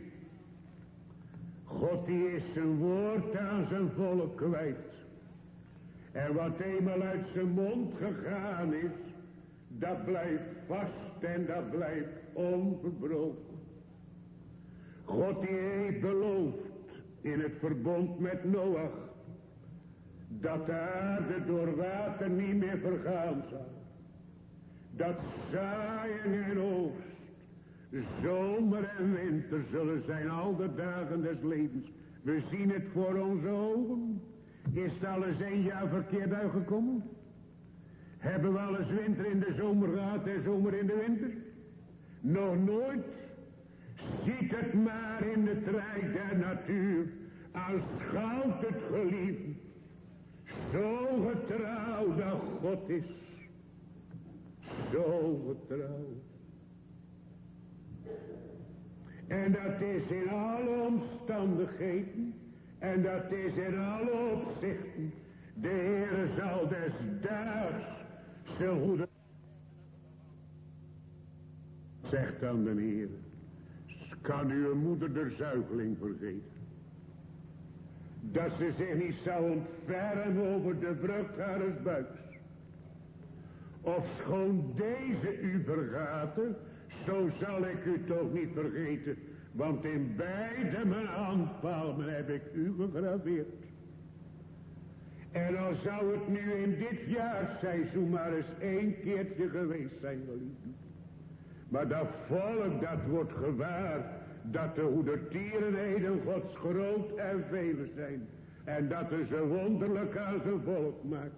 God die is zijn woord aan zijn volk kwijt. En wat eenmaal uit zijn mond gegaan is, dat blijft vast en dat blijft onverbroken. God die heeft beloofd in het verbond met Noach, dat de aarde door water niet meer vergaan zal. Dat zaaien en oogst, zomer en winter zullen zijn al de dagen des levens. We zien het voor onze ogen. Is het al eens 1 jaar verkeerd uitgekomen? Hebben we al eens winter in de zomer gehad en zomer in de winter? Nog nooit. Ziet het maar in het rijk der natuur. Aanschouwt het geliefd. Zo getrouw dat God is. Zo getrouw. En dat is in alle omstandigheden. En dat is in alle opzichten. De Heere zal desdaags zijn goede. Zegt dan de Heer. Kan uw moeder de zuigeling vergeten? Dat ze zich niet zou ontfermen over de vrucht hares buiks. Ofschoon deze u vergaten, zo zal ik u toch niet vergeten. Want in beide mijn handpalmen heb ik u gegraveerd. En al zou het nu in dit jaarseizoen maar eens 1 keertje geweest zijn, geliefden. Maar dat volk, dat wordt gewaar dat de hoedertierenheden Gods groot en vele zijn. En dat er ze wonderlijk aan zijn volk maakt.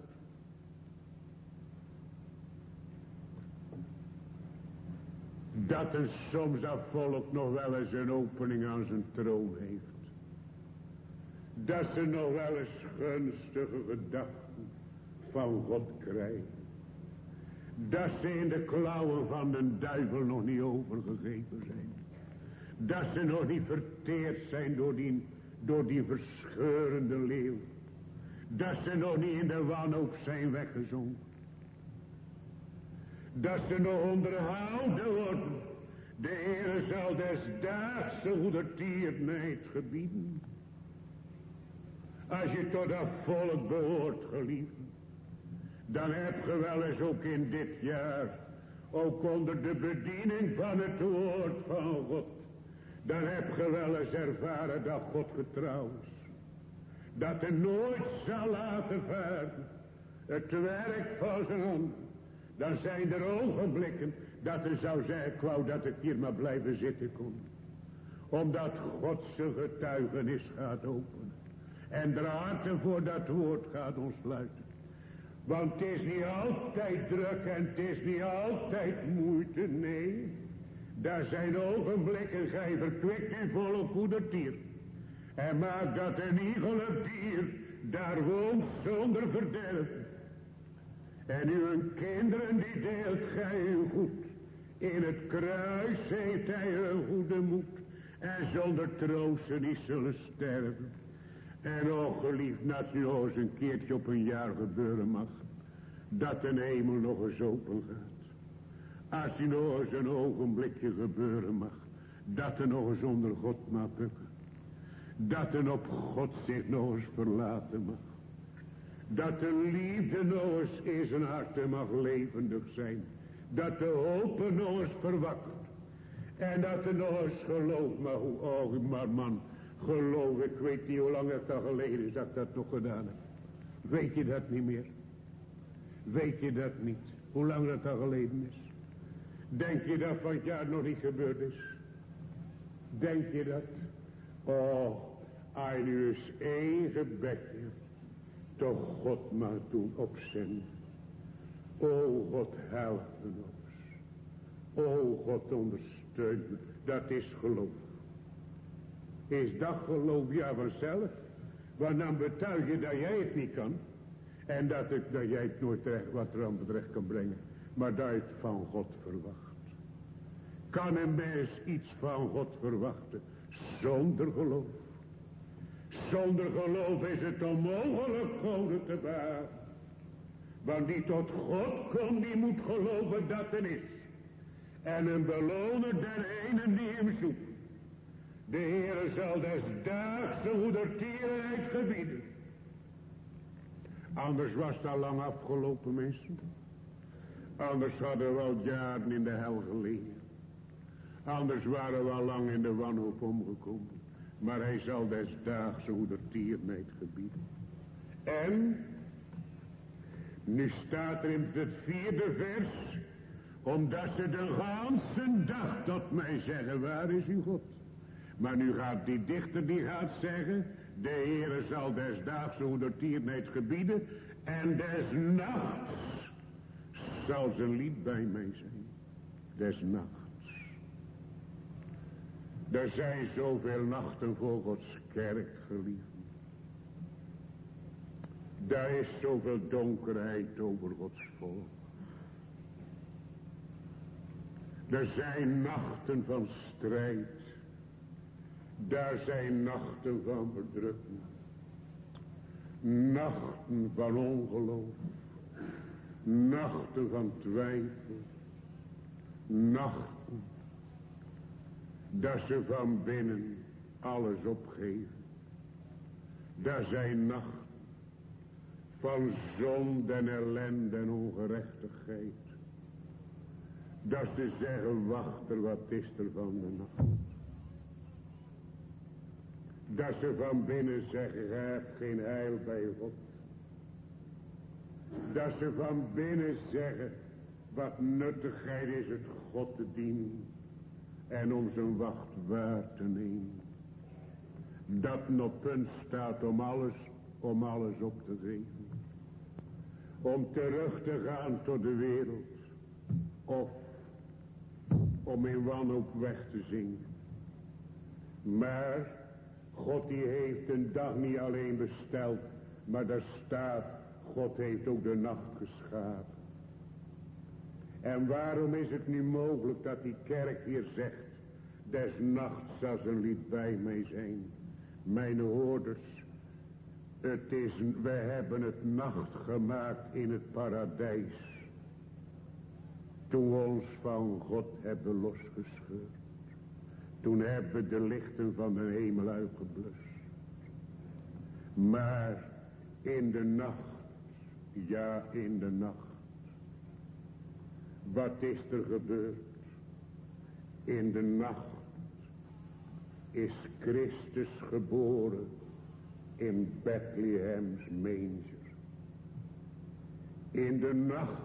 Dat er soms dat volk nog wel eens een opening aan zijn troon heeft. Dat ze nog wel eens gunstige gedachten van God krijgen. Dat ze in de klauwen van de duivel nog niet overgegeven zijn. Dat ze nog niet verteerd zijn door die verscheurende leeuw. Dat ze nog niet in de wanhoop zijn weggezonken. Dat ze nog onderhouden worden. De Heere zal des daags goedertierenheid gebieden. Als je tot dat volk behoort, geliefden, dan heb je wel eens ook in dit jaar, ook onder de bediening van het woord van God, dan heb je wel eens ervaren dat God getrouw is. Dat hij nooit zal laten varen het werk van zijn hand. Dan zijn er ogenblikken dat hij zou zeggen, ik wou dat ik hier maar blijven zitten kon. Omdat God zijn getuigenis gaat openen. En de harten voor dat woord gaat ontsluiten. Want het is niet altijd druk en het is niet altijd moeite, nee. Daar zijn ogenblikken, gij verkwikt uw volle goedertier. En maakt dat een iegelijk dier daar woont zonder verderf. En uw kinderen die deelt gij uw goed. In het kruis heeft hij een goede moed. En zonder troosten niet zullen sterven. En o geliefd, dat het nu nog eens een keertje op een jaar gebeuren mag. Dat de hemel nog eens open gaat. Als hij nog eens een ogenblikje gebeuren mag. Dat er nog eens onder God mag bukken. Dat er op God zich nog eens verlaten mag. Dat de liefde nog eens in zijn hart mag levendig zijn. Dat de hoop nog eens verwakkert. En dat er nog eens geloof mag. Oh maar man, geloof, ik weet niet hoe lang het al geleden is dat ik dat nog gedaan heb. Weet je dat niet meer? Weet je dat niet? Hoe lang dat al geleden is? Denk je dat van het jaar nog niet gebeurd is? Denk je dat? Oh, als je nu eens één gebedje toch God mag doen opzenden. O God, help me nog eens. O God, ondersteun me. Dat is geloof. Is dat geloof? Ja, vanzelf. Want dan betuig je dat jij het niet kan. En dat jij het nooit terecht, wat er aan terecht kan brengen. Maar dat je het van God verwacht. Kan een mens iets van God verwachten zonder geloof? Zonder geloof is het onmogelijk goden te baren. Want die tot God komt, die moet geloven dat er is. En een beloner der ene die hem zoekt. De Heere zal des daags de goedertierenheid gebieden. Anders was het al lang afgelopen, mensen. Anders hadden we al jaren in de hel gelegen. Anders waren we al lang in de wanhoop omgekomen. Maar hij zal des daags de goedertierenheid gebieden. En nu staat er in het 4e vers. Omdat ze de ganse dag tot mij zeggen, waar is uw God? Maar nu gaat die dichter, die gaat zeggen, de Heere zal des daags de goedertierenheid gebieden. En des nachts zal zijn lied bij mij zijn. Des nachts. Er zijn zoveel nachten voor Gods kerk, geliefd. Daar is zoveel donkerheid over Gods volk. Er zijn nachten van strijd. Daar zijn nachten van verdrukking. Nachten van ongeloof. Nachten van twijfel. Nachten dat ze van binnen alles opgeven. Daar zijn nachten van zonde en ellende en ongerechtigheid. Dat ze zeggen, wacht er, wat is er van de nacht. Dat ze van binnen zeggen, je hebt geen heil bij God. Dat ze van binnen zeggen, wat nuttigheid is het God te dienen. En om zijn wacht waar te nemen. Dat nog punt staat om alles op te geven. Om terug te gaan tot de wereld. Of om in wanhoop weg te zingen. Maar God die heeft een dag niet alleen besteld. Maar daar staat, God heeft ook de nacht geschapen. En waarom is het nu mogelijk dat die kerk hier zegt, des nachts zal zijn lied bij mij zijn. Mijn hoorders, We hebben het nacht gemaakt in het paradijs. Toen we ons van God hebben losgescheurd. Toen hebben we de lichten van de hemel uitgeblust. Maar in de nacht, ja in de nacht. Wat is er gebeurd? In de nacht is Christus geboren in Bethlehems manger. In de nacht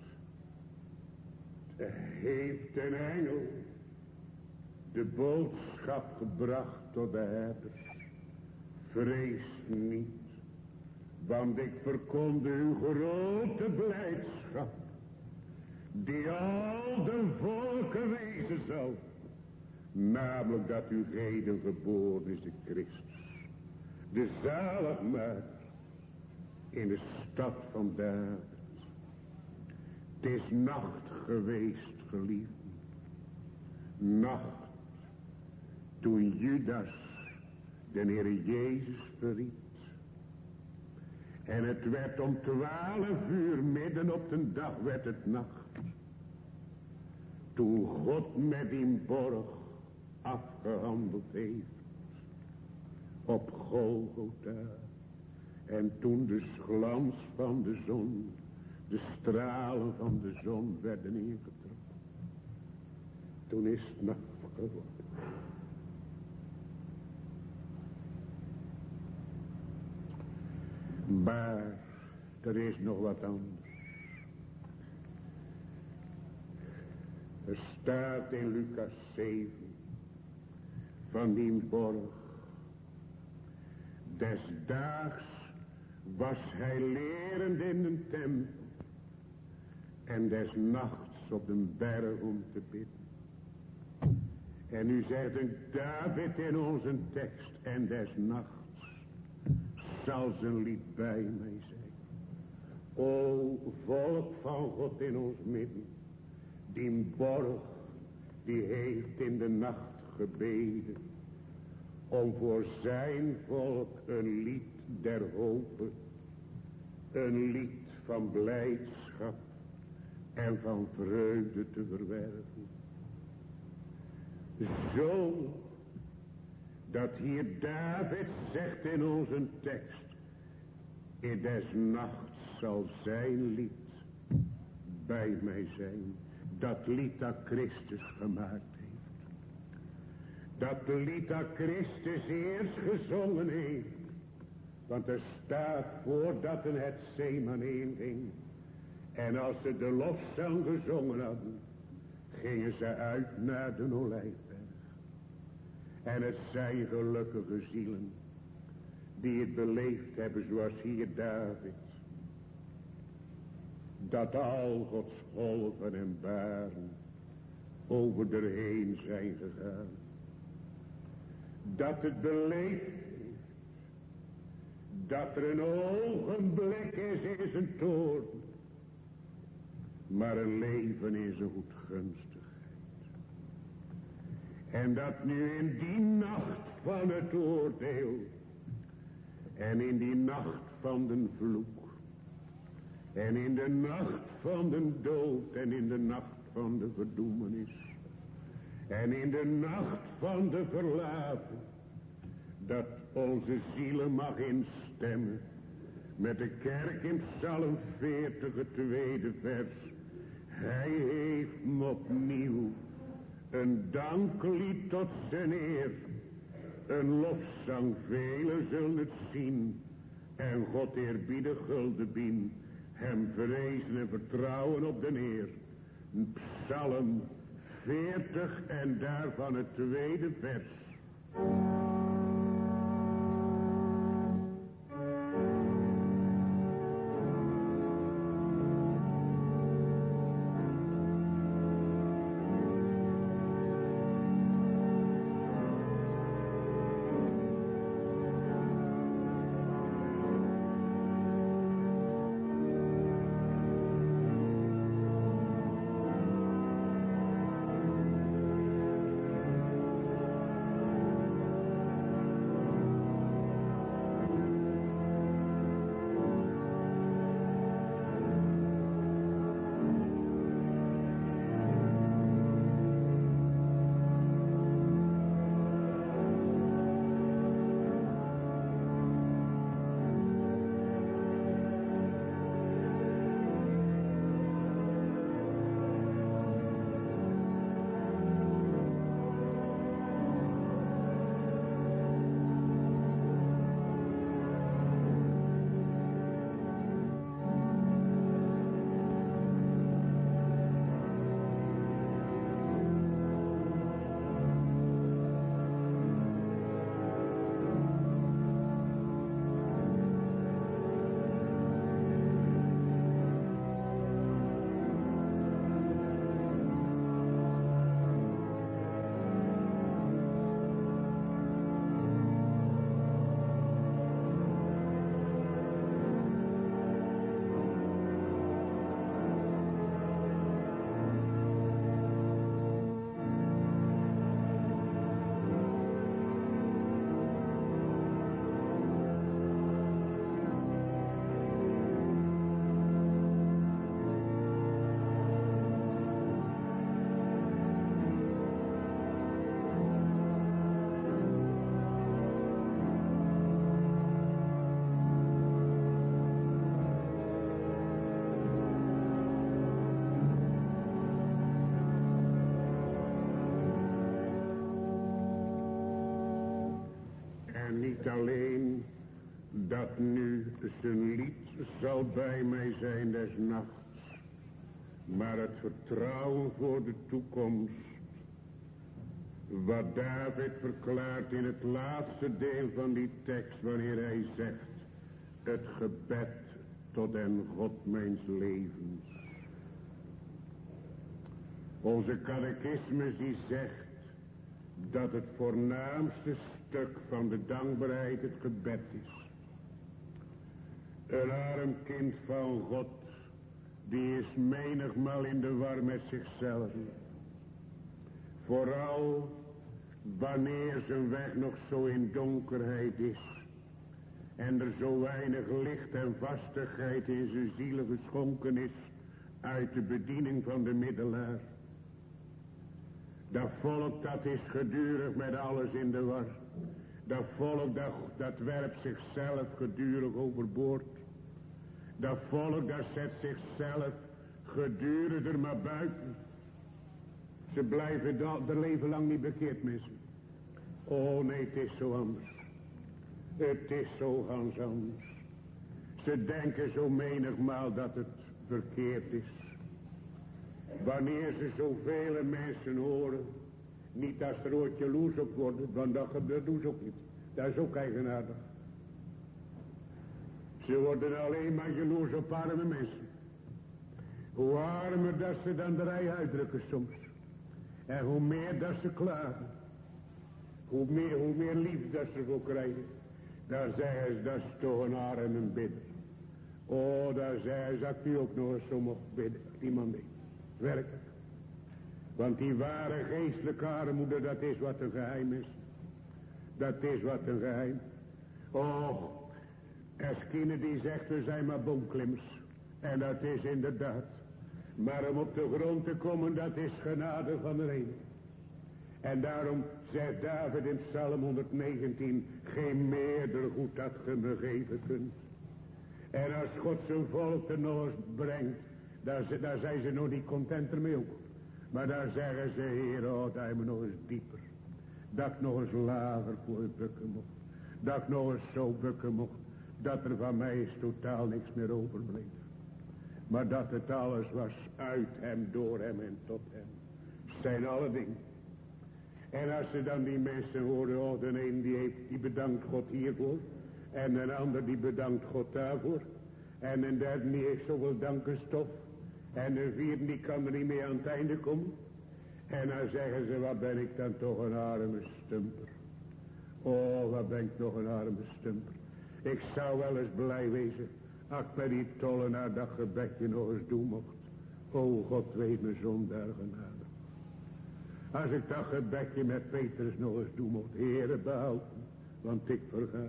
heeft een engel de boodschap gebracht tot de herders. Vrees niet, want ik verkondig uw grote blijdschap, die al de volken wezen zal. Namelijk dat u heden geboren is de Christus, de zaligmaker in de stad van David. Het is nacht geweest, geliefden. Nacht, toen Judas de Heer Jezus verried. En het werd om 12 uur, midden op de dag werd het nacht. Toen God met die borg afgehandeld heeft. Op Golgotha. En toen de glans van de zon, de stralen van de zon werden ingetrokken. Toen is het nacht geworden. Maar er is nog wat anders. Er staat in Lucas 7 van die borg. Des daags was hij lerend in een tempel. En des nachts op de berg om te bidden. En nu zegt een David in onze tekst. En des nachts zal zijn lied bij mij zijn. O volk van God in ons midden. Die borg die heeft in de nacht gebeden. Om voor zijn volk een lied der hope. Een lied van blijdschap en van vreugde te verwerven. Zo dat hier David zegt in onze tekst. In des nachts zal zijn lied bij mij zijn. Dat lied dat Christus gemaakt heeft. Dat lied dat Christus eerst gezongen heeft. Want er staat voordat een Getsemane inging. En als ze de lofzang gezongen hadden, gingen ze uit naar de Olijfberg. En het zijn gelukkige zielen die het beleefd hebben zoals hier David. Dat al Gods golven en baren over erheen zijn gegaan. Dat het beleefd heeft dat er een ogenblik is in zijn toorn. Maar een leven in zijn goedgunstigheid. En dat nu in die nacht van het oordeel. En in die nacht van de vloek. En in de nacht van de dood. En in de nacht van de verdoemenis. En in de nacht van de verlating. Dat onze zielen mag instemmen. Met de kerk in Psalm 40, het tweede vers. Hij heeft me opnieuw een danklied tot zijn eer. Een lofzang, velen zullen het zien. En God eerbiedig gulden bien. Hem vrezen en vertrouwen op de Heer. Psalm 40 en daarvan het tweede vers. alleen dat nu zijn lied zal bij mij zijn des nachts, maar het vertrouwen voor de toekomst, wat David verklaart in het laatste deel van die tekst, wanneer hij zegt, het gebed tot den God mijns levens. Onze catechismus die zegt dat het voornaamste stuk van de dankbaarheid het gebed is. Een arm kind van God, die is menigmaal in de war met zichzelf. Vooral wanneer zijn weg nog zo in donkerheid is. En er zo weinig licht en vastigheid in zijn ziel geschonken is uit de bediening van de middelaar. Dat volk dat is gedurig met alles in de war. Dat volk dat werpt zichzelf gedurig overboord. Dat volk dat zet zichzelf gedurig er maar buiten. Ze blijven er leven lang niet bekeerd, mensen. Oh nee, het is zo anders. Het is zo ganz anders. Ze denken zo menigmaal dat het verkeerd is. Wanneer ze zoveel mensen horen, niet als er ooit jaloers op worden, want dat doen ze ook niet. Dat is ook eigenaardig. Ze worden alleen maar jaloers op arme mensen. Hoe armer dat ze dan de rij uitdrukken soms. En hoe meer dat ze klagen. Hoe meer liefde dat ze voor krijgen. Daar zeggen ze, dat is toch een arme bidder. Oh, daar zeggen ze, dat u ook nog eens zo mocht bidden. Iemand mee. Werkelijk. Want die ware geestelijke armoede, dat is wat een geheim is. Dat is wat een geheim. Oh, Eskine die zegt, we zijn maar boomklimmers. En dat is inderdaad. Maar om op de grond te komen, dat is genade van de hemel. En daarom zegt David in Psalm 119, geen meerder goed dat ge me geven kunt. En als God zijn volk er nog eens brengt, daar zijn ze nog niet content ermee ook. Maar daar zeggen ze, Heer, oh, dat hij me nog eens dieper. Dat ik nog eens lager voor u bukken mocht. Dat ik nog eens zo bukken mocht, dat er van mij is totaal niks meer overbleef. Maar dat het alles was uit hem, door hem en tot hem. Zijn alle dingen. En als ze dan die mensen horen, oh, de een die bedankt God hiervoor. En een ander die bedankt God daarvoor. En een derde die heeft zoveel dankenstof. En een vierde die kan er niet mee aan het einde komen. En dan zeggen ze, wat ben ik dan toch een arme stumper. Oh, wat ben ik nog een arme stumper. Ik zou wel eens blij wezen, als ik bij die tollenaar dat gebedje nog eens doen mocht. Oh, God weet me zondaar genade. Als ik dat gebedje met Petrus nog eens doen mocht. Heere, behoud me, want ik verga.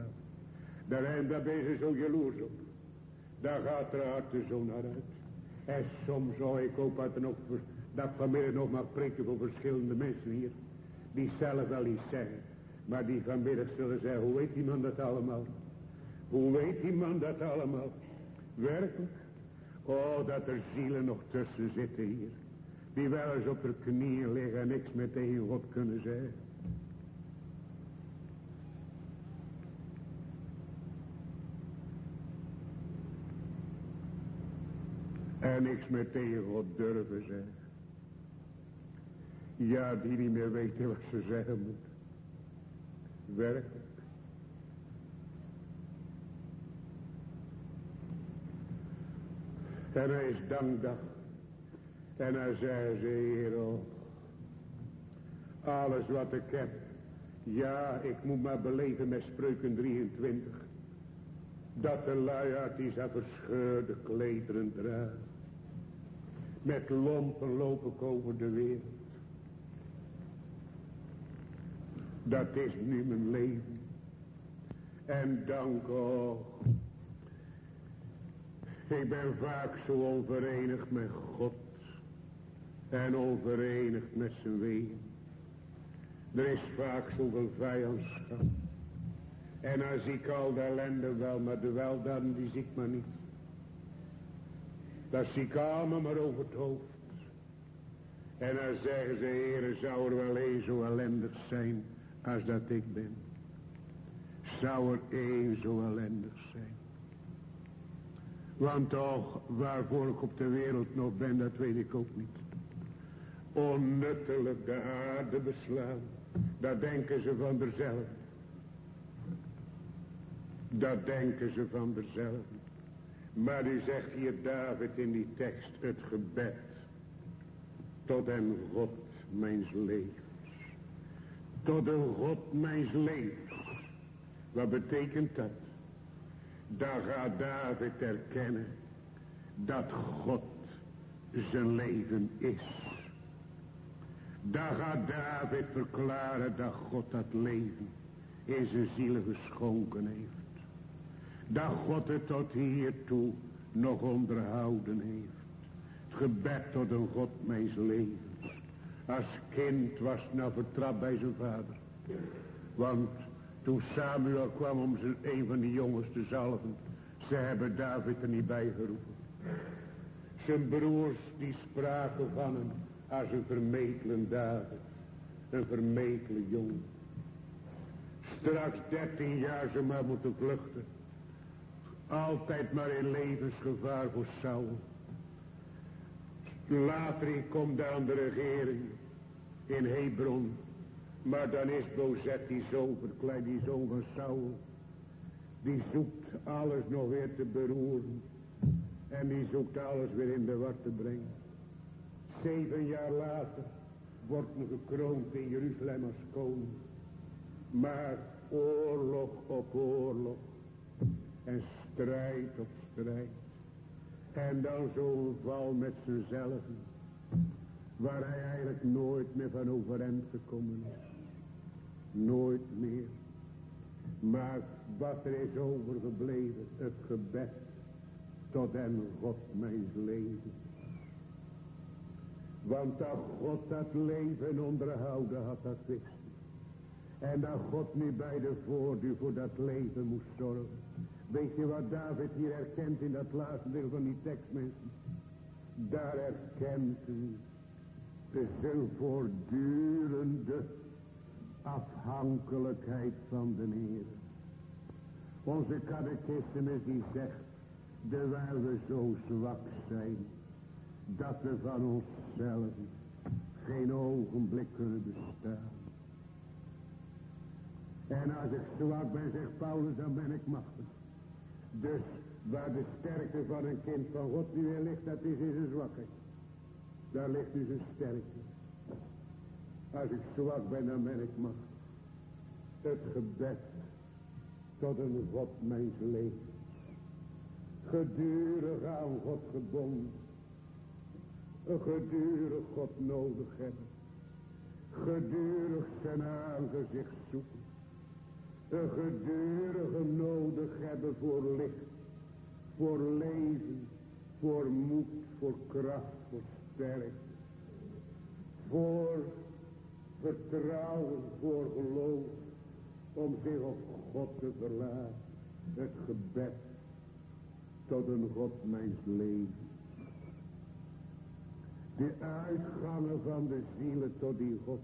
Daar ben je zo jaloers op. Daar gaat er harte zo naar uit. En soms zou ik ook dat ik vanmiddag nog mag preken voor verschillende mensen hier. Die zelf wel iets zeggen. Maar die vanmiddag zullen zeggen, hoe weet die man dat allemaal? Hoe weet die man dat allemaal? Werkelijk? Oh, dat er zielen nog tussen zitten hier. Die wel eens op hun knieën liggen en niks met tegen God kunnen zeggen. En niks meer tegen God durven zeggen. Ja, die niet meer weten wat ze zeggen moeten. Werkelijk. En hij is dankdag. En dan zeggen ze, Heer, oh, alles wat ik heb. Ja, ik moet maar beleven met Spreuken 23. Dat de luiaard die zijn verscheurde klederen draagt. Met lompen loop ik over de wereld. Dat is nu mijn leven. En dank, oh. Ik ben vaak zo onverenigd met God. En onverenigd met zijn wegen. Er is vaak zoveel vijandschap. En dan zie ik al de ellende wel, maar de weldaden die zie ik maar niet. Dat zie ik allemaal maar over het hoofd. En dan zeggen ze, Heere, zou er wel eens zo ellendig zijn als dat ik ben. zou er één zo ellendig zijn. Want toch, waarvoor ik op de wereld nog ben, dat weet ik ook niet. Onnuttelijk de aarde beslaan, dat denken ze van derzelf. Dat denken ze van derzelf. Maar u zegt hier David in die tekst, het gebed tot een God mijns levens. Tot een God mijns levens. Wat betekent dat? Dan gaat David erkennen dat God zijn leven is. Dan gaat David verklaren dat God dat leven in zijn ziel geschonken heeft. Dat God het tot hiertoe nog onderhouden heeft. Het gebed tot een God mijns levens. Als kind was het nou vertrapt bij zijn vader. Want toen Samuel kwam om een van die jongens te zalven, ze hebben David er niet bij geroepen. Zijn broers die spraken van hem als een vermetelen David. Een vermetelen jongen. Straks 13 jaar ze maar moeten vluchten. Altijd maar in levensgevaar voor Saul. Later komt dan de regering in Hebron. Maar dan is Bozet, die zoon verkleid, die zoon van Saul. Die zoekt alles nog weer te beroeren. En die zoekt alles weer in de war te brengen. 7 jaar later wordt hij gekroond in Jeruzalem als koning. Maar oorlog op oorlog. En strijd op strijd. En dan zo'n val met zichzelf. Waar hij eigenlijk nooit meer van overeind gekomen is. Nooit meer. Maar wat er is overgebleven. Het gebed. Tot en God mijn leven. Want dat God dat leven onderhouden had, dat wist hij. En dat God niet bij de voordeur voor dat leven moest zorgen. Weet je wat David hier herkent in dat laatste deel van die tekst, mensen? Daar herkent hij zijn voortdurende afhankelijkheid van de Heer. Onze catechismus die zegt, terwijl we zo zwak zijn, dat we van onszelf geen ogenblik kunnen bestaan. En als ik zwak ben, zegt Paulus, dan ben ik machtig. Dus waar de sterkte van een kind van God nu in ligt, dat is in zijn zwakheid. Daar ligt dus een sterkte. Als ik zwak ben, dan ben ik machtig. Het gebed tot een God mijns levens. Gedurig aan God gebonden. Een gedurig God nodig hebben. Gedurig zijn aangezicht zoeken. Een gedurige nodig hebben voor licht. Voor leven. Voor moed. Voor kracht. Voor sterkte. Voor vertrouwen. Voor geloof. Om zich op God te verlaten. Het gebed. Tot een God mijns levens. De uitgangen van de zielen tot die God.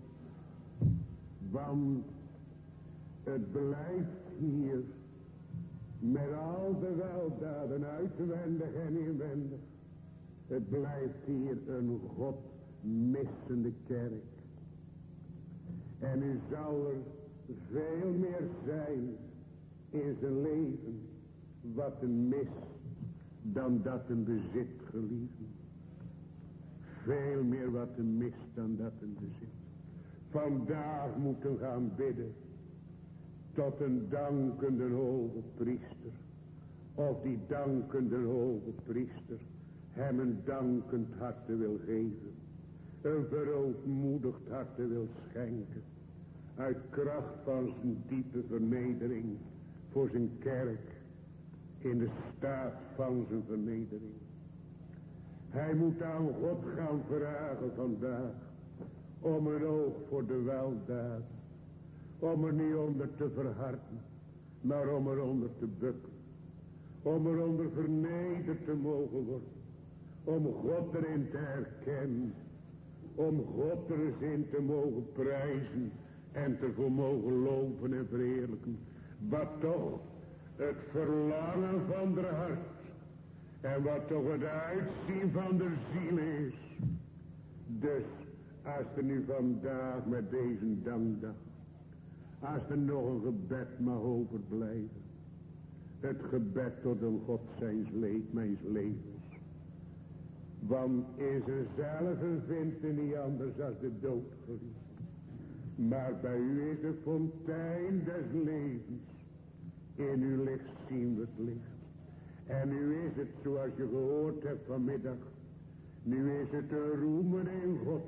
Want het blijft hier met al de weldaden uitwendig en inwendig. Het blijft hier een God missende kerk. En u zal er veel meer zijn in zijn leven wat een mist dan dat een bezit, geliefden. Veel meer wat een mist dan dat een bezit. Vandaag moeten gaan bidden tot een dankende hoge priester. Of die dankende hoge priester hem een dankend harte wil geven. Een verootmoedigd harte wil schenken. Uit kracht van zijn diepe vernedering voor zijn kerk. In de staat van zijn vernedering. Hij moet aan God gaan vragen vandaag. Om een oog voor de weldaad. Om er niet onder te verharden. Maar om eronder te bukken. Om eronder vernederd te mogen worden. Om God erin te herkennen. Om God er eens in te mogen prijzen. En te mogen loven en verheerlijken. wat toch het verlangen van de hart en wat toch het uitzien van de ziel is. Dus als er nu vandaag met deze dankdag, als er nog een gebed mag overblijven, het gebed tot een God zijns mijns levens. Want is er zelf vindt er niet anders als de dood geliefd. Maar bij u is de fontein des levens. In uw licht zien we het licht. En nu is het zoals je gehoord hebt vanmiddag. Nu is het een roemen in God.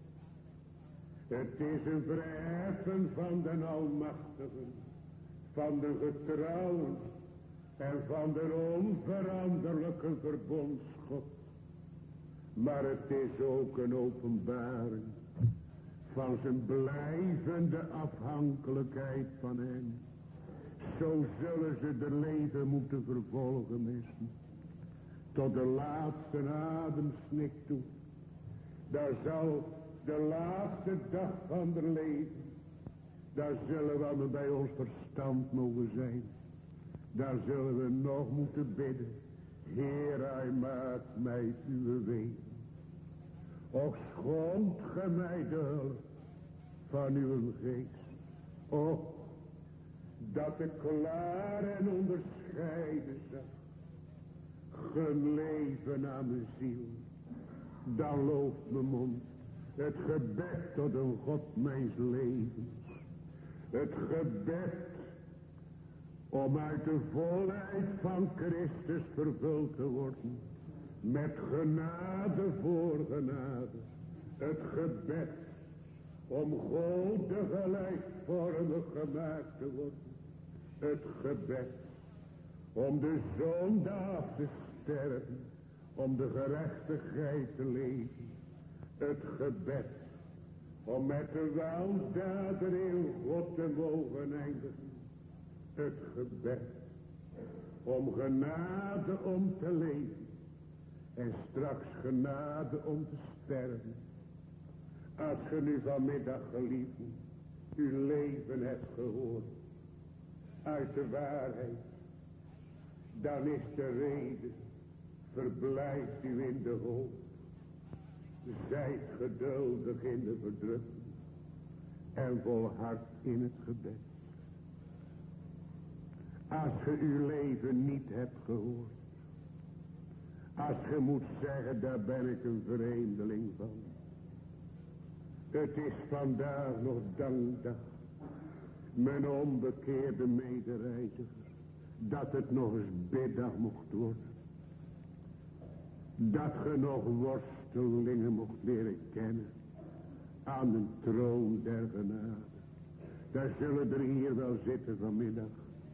Het is een verheffen van de Almachtigen. Van de getrouwen. En van de onveranderlijke verbondsgod. Maar het is ook een openbaring van zijn blijvende afhankelijkheid van hem. Zo zullen ze de leven moeten vervolgen missen. Tot de laatste ademsnik toe. Daar zal de laatste dag van het leven. Daar zullen we bij ons verstand mogen zijn. Daar zullen we nog moeten bidden. Heer, hij maakt mij uw wegen. Och, schonk ge mij de hulp van uw geest. Och, dat ik klaar en onderscheiden zag. Gun leven aan mijn ziel. Dan loopt mijn mond het gebed tot een God mijns levens. Het gebed om uit de volheid van Christus vervuld te worden. Met genade voor genade. Het gebed om God de gelijkvormig gemaakt te worden. Het gebed om de zonde af te sterven. Om de gerechtigheid te leven. Het gebed om met de weldaden in God te mogen eindigen. Het gebed om genade om te leven. En straks genade om te sterven. Als ge nu vanmiddag geliefden uw leven hebt gehoord. Uit de waarheid. Dan is de reden. Verblijft u in de hoop. Zijt geduldig in de verdrukking. En volhard in het gebed. Als ge uw leven niet hebt gehoord. Als ge moet zeggen, daar ben ik een vreemdeling van. Het is vandaag nog dankdag. Mijn onbekeerde medereiziger. Dat het nog eens biddag mocht worden. Dat ge nog worstelingen mocht leren kennen. Aan een troon der genade. Daar zullen er hier wel zitten vanmiddag.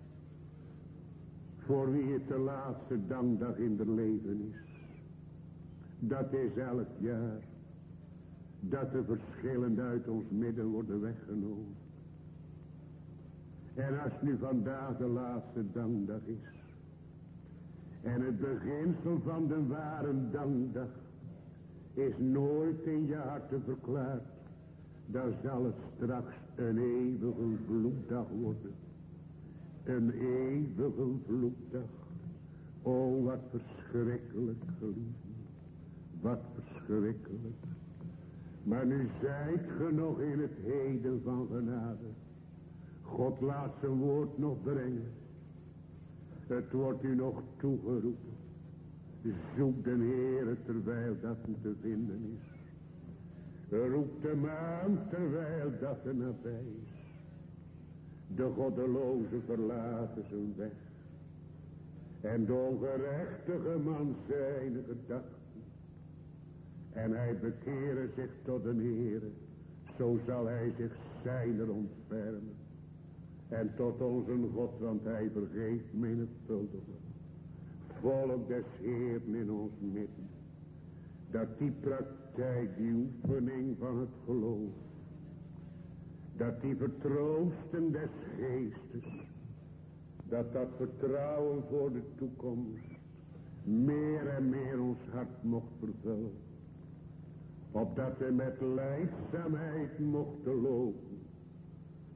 Voor wie het de laatste dankdag in het leven is. Dat is elk jaar. Dat de verschillen uit ons midden worden weggenomen. En als nu vandaag de laatste dankdag is. En het beginsel van de ware dankdag. Is nooit in je harten verklaard. Dan zal het straks een eeuwige vloekdag worden. Een eeuwige vloekdag. O, wat verschrikkelijk geliefd. Wat verschrikkelijk. Maar nu zijt ge nog in het heden van genade. God laat zijn woord nog brengen. Het wordt u nog toegeroepen. Zoek de Heere terwijl dat hem te vinden is. Roep hem aan terwijl dat er nabij is. De goddeloze verlaten zijn weg. En de ongerechtige man zijn gedachten. En hij bekeren zich tot de Heere. Zo zal hij zich zijner ontfermen. En tot onze God, want hij vergeeft menigvuldig. Volk des Heeren in ons midden. Dat die praktijk, die oefening van het geloof. Dat die vertroosten des geestes. Dat vertrouwen voor de toekomst. Meer en meer ons hart mocht vervullen. Opdat we met lijdzaamheid mochten lopen.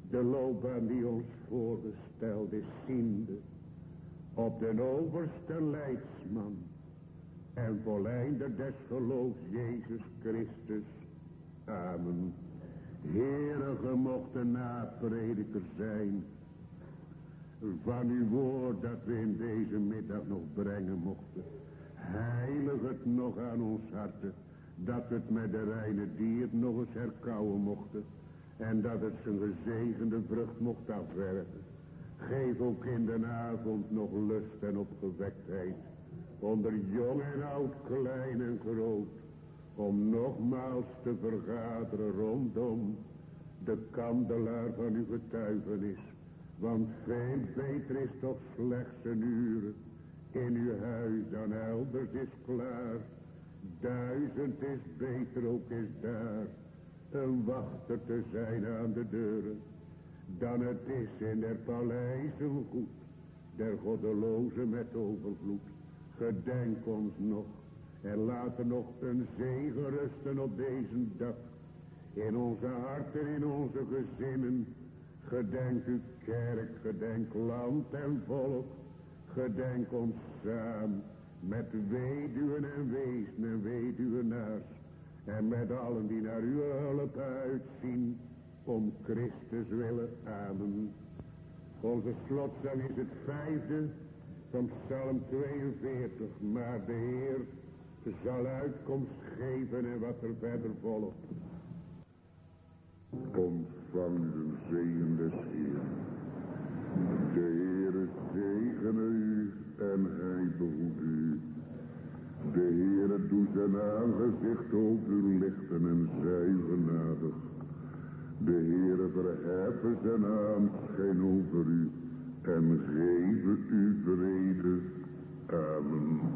de loopbaan die ons voorgesteld is, ziende op den overste leidsman en volleinder des geloofs Jezus Christus. Amen. Heere, ge mocht een naprediker zijn van uw woord dat we in deze middag nog brengen mochten. Heilig het nog aan ons harten, dat we het met de reine dier nog eens herkauwen mochten en dat het zijn gezegende vrucht mocht afwerken. Geef ook in de avond nog lust en opgewektheid onder jong en oud, klein en groot, om nogmaals te vergaderen rondom de kandelaar van uw getuigenis. Want veel beter is toch slechts een uur in uw huis dan elders is klaar. 1000 is beter, ook is daar een wachter te zijn aan de deuren, dan het is in der paleizen goed, der goddelozen met overvloed. Gedenk ons nog en laat er nog een zegen rusten op deze dag, in onze harten, in onze gezinnen. Gedenk uw kerk, gedenk land en volk, gedenk ons samen met weduwen en wezen en weduwenaars en met allen die naar uw hulp uitzien, om Christus willen. Amen. Onze slotzang is het 5e van Psalm 42, maar de Heer zal uitkomst geven en wat er verder volgt. Ontvang de zegen des Heeren. De Heere zegene u en hij behoede u. De Heere doet zijn aangezicht over u lichten en zij genadig. De Heere verheffen zijn aanschijn over u en geven u vrede. Amen.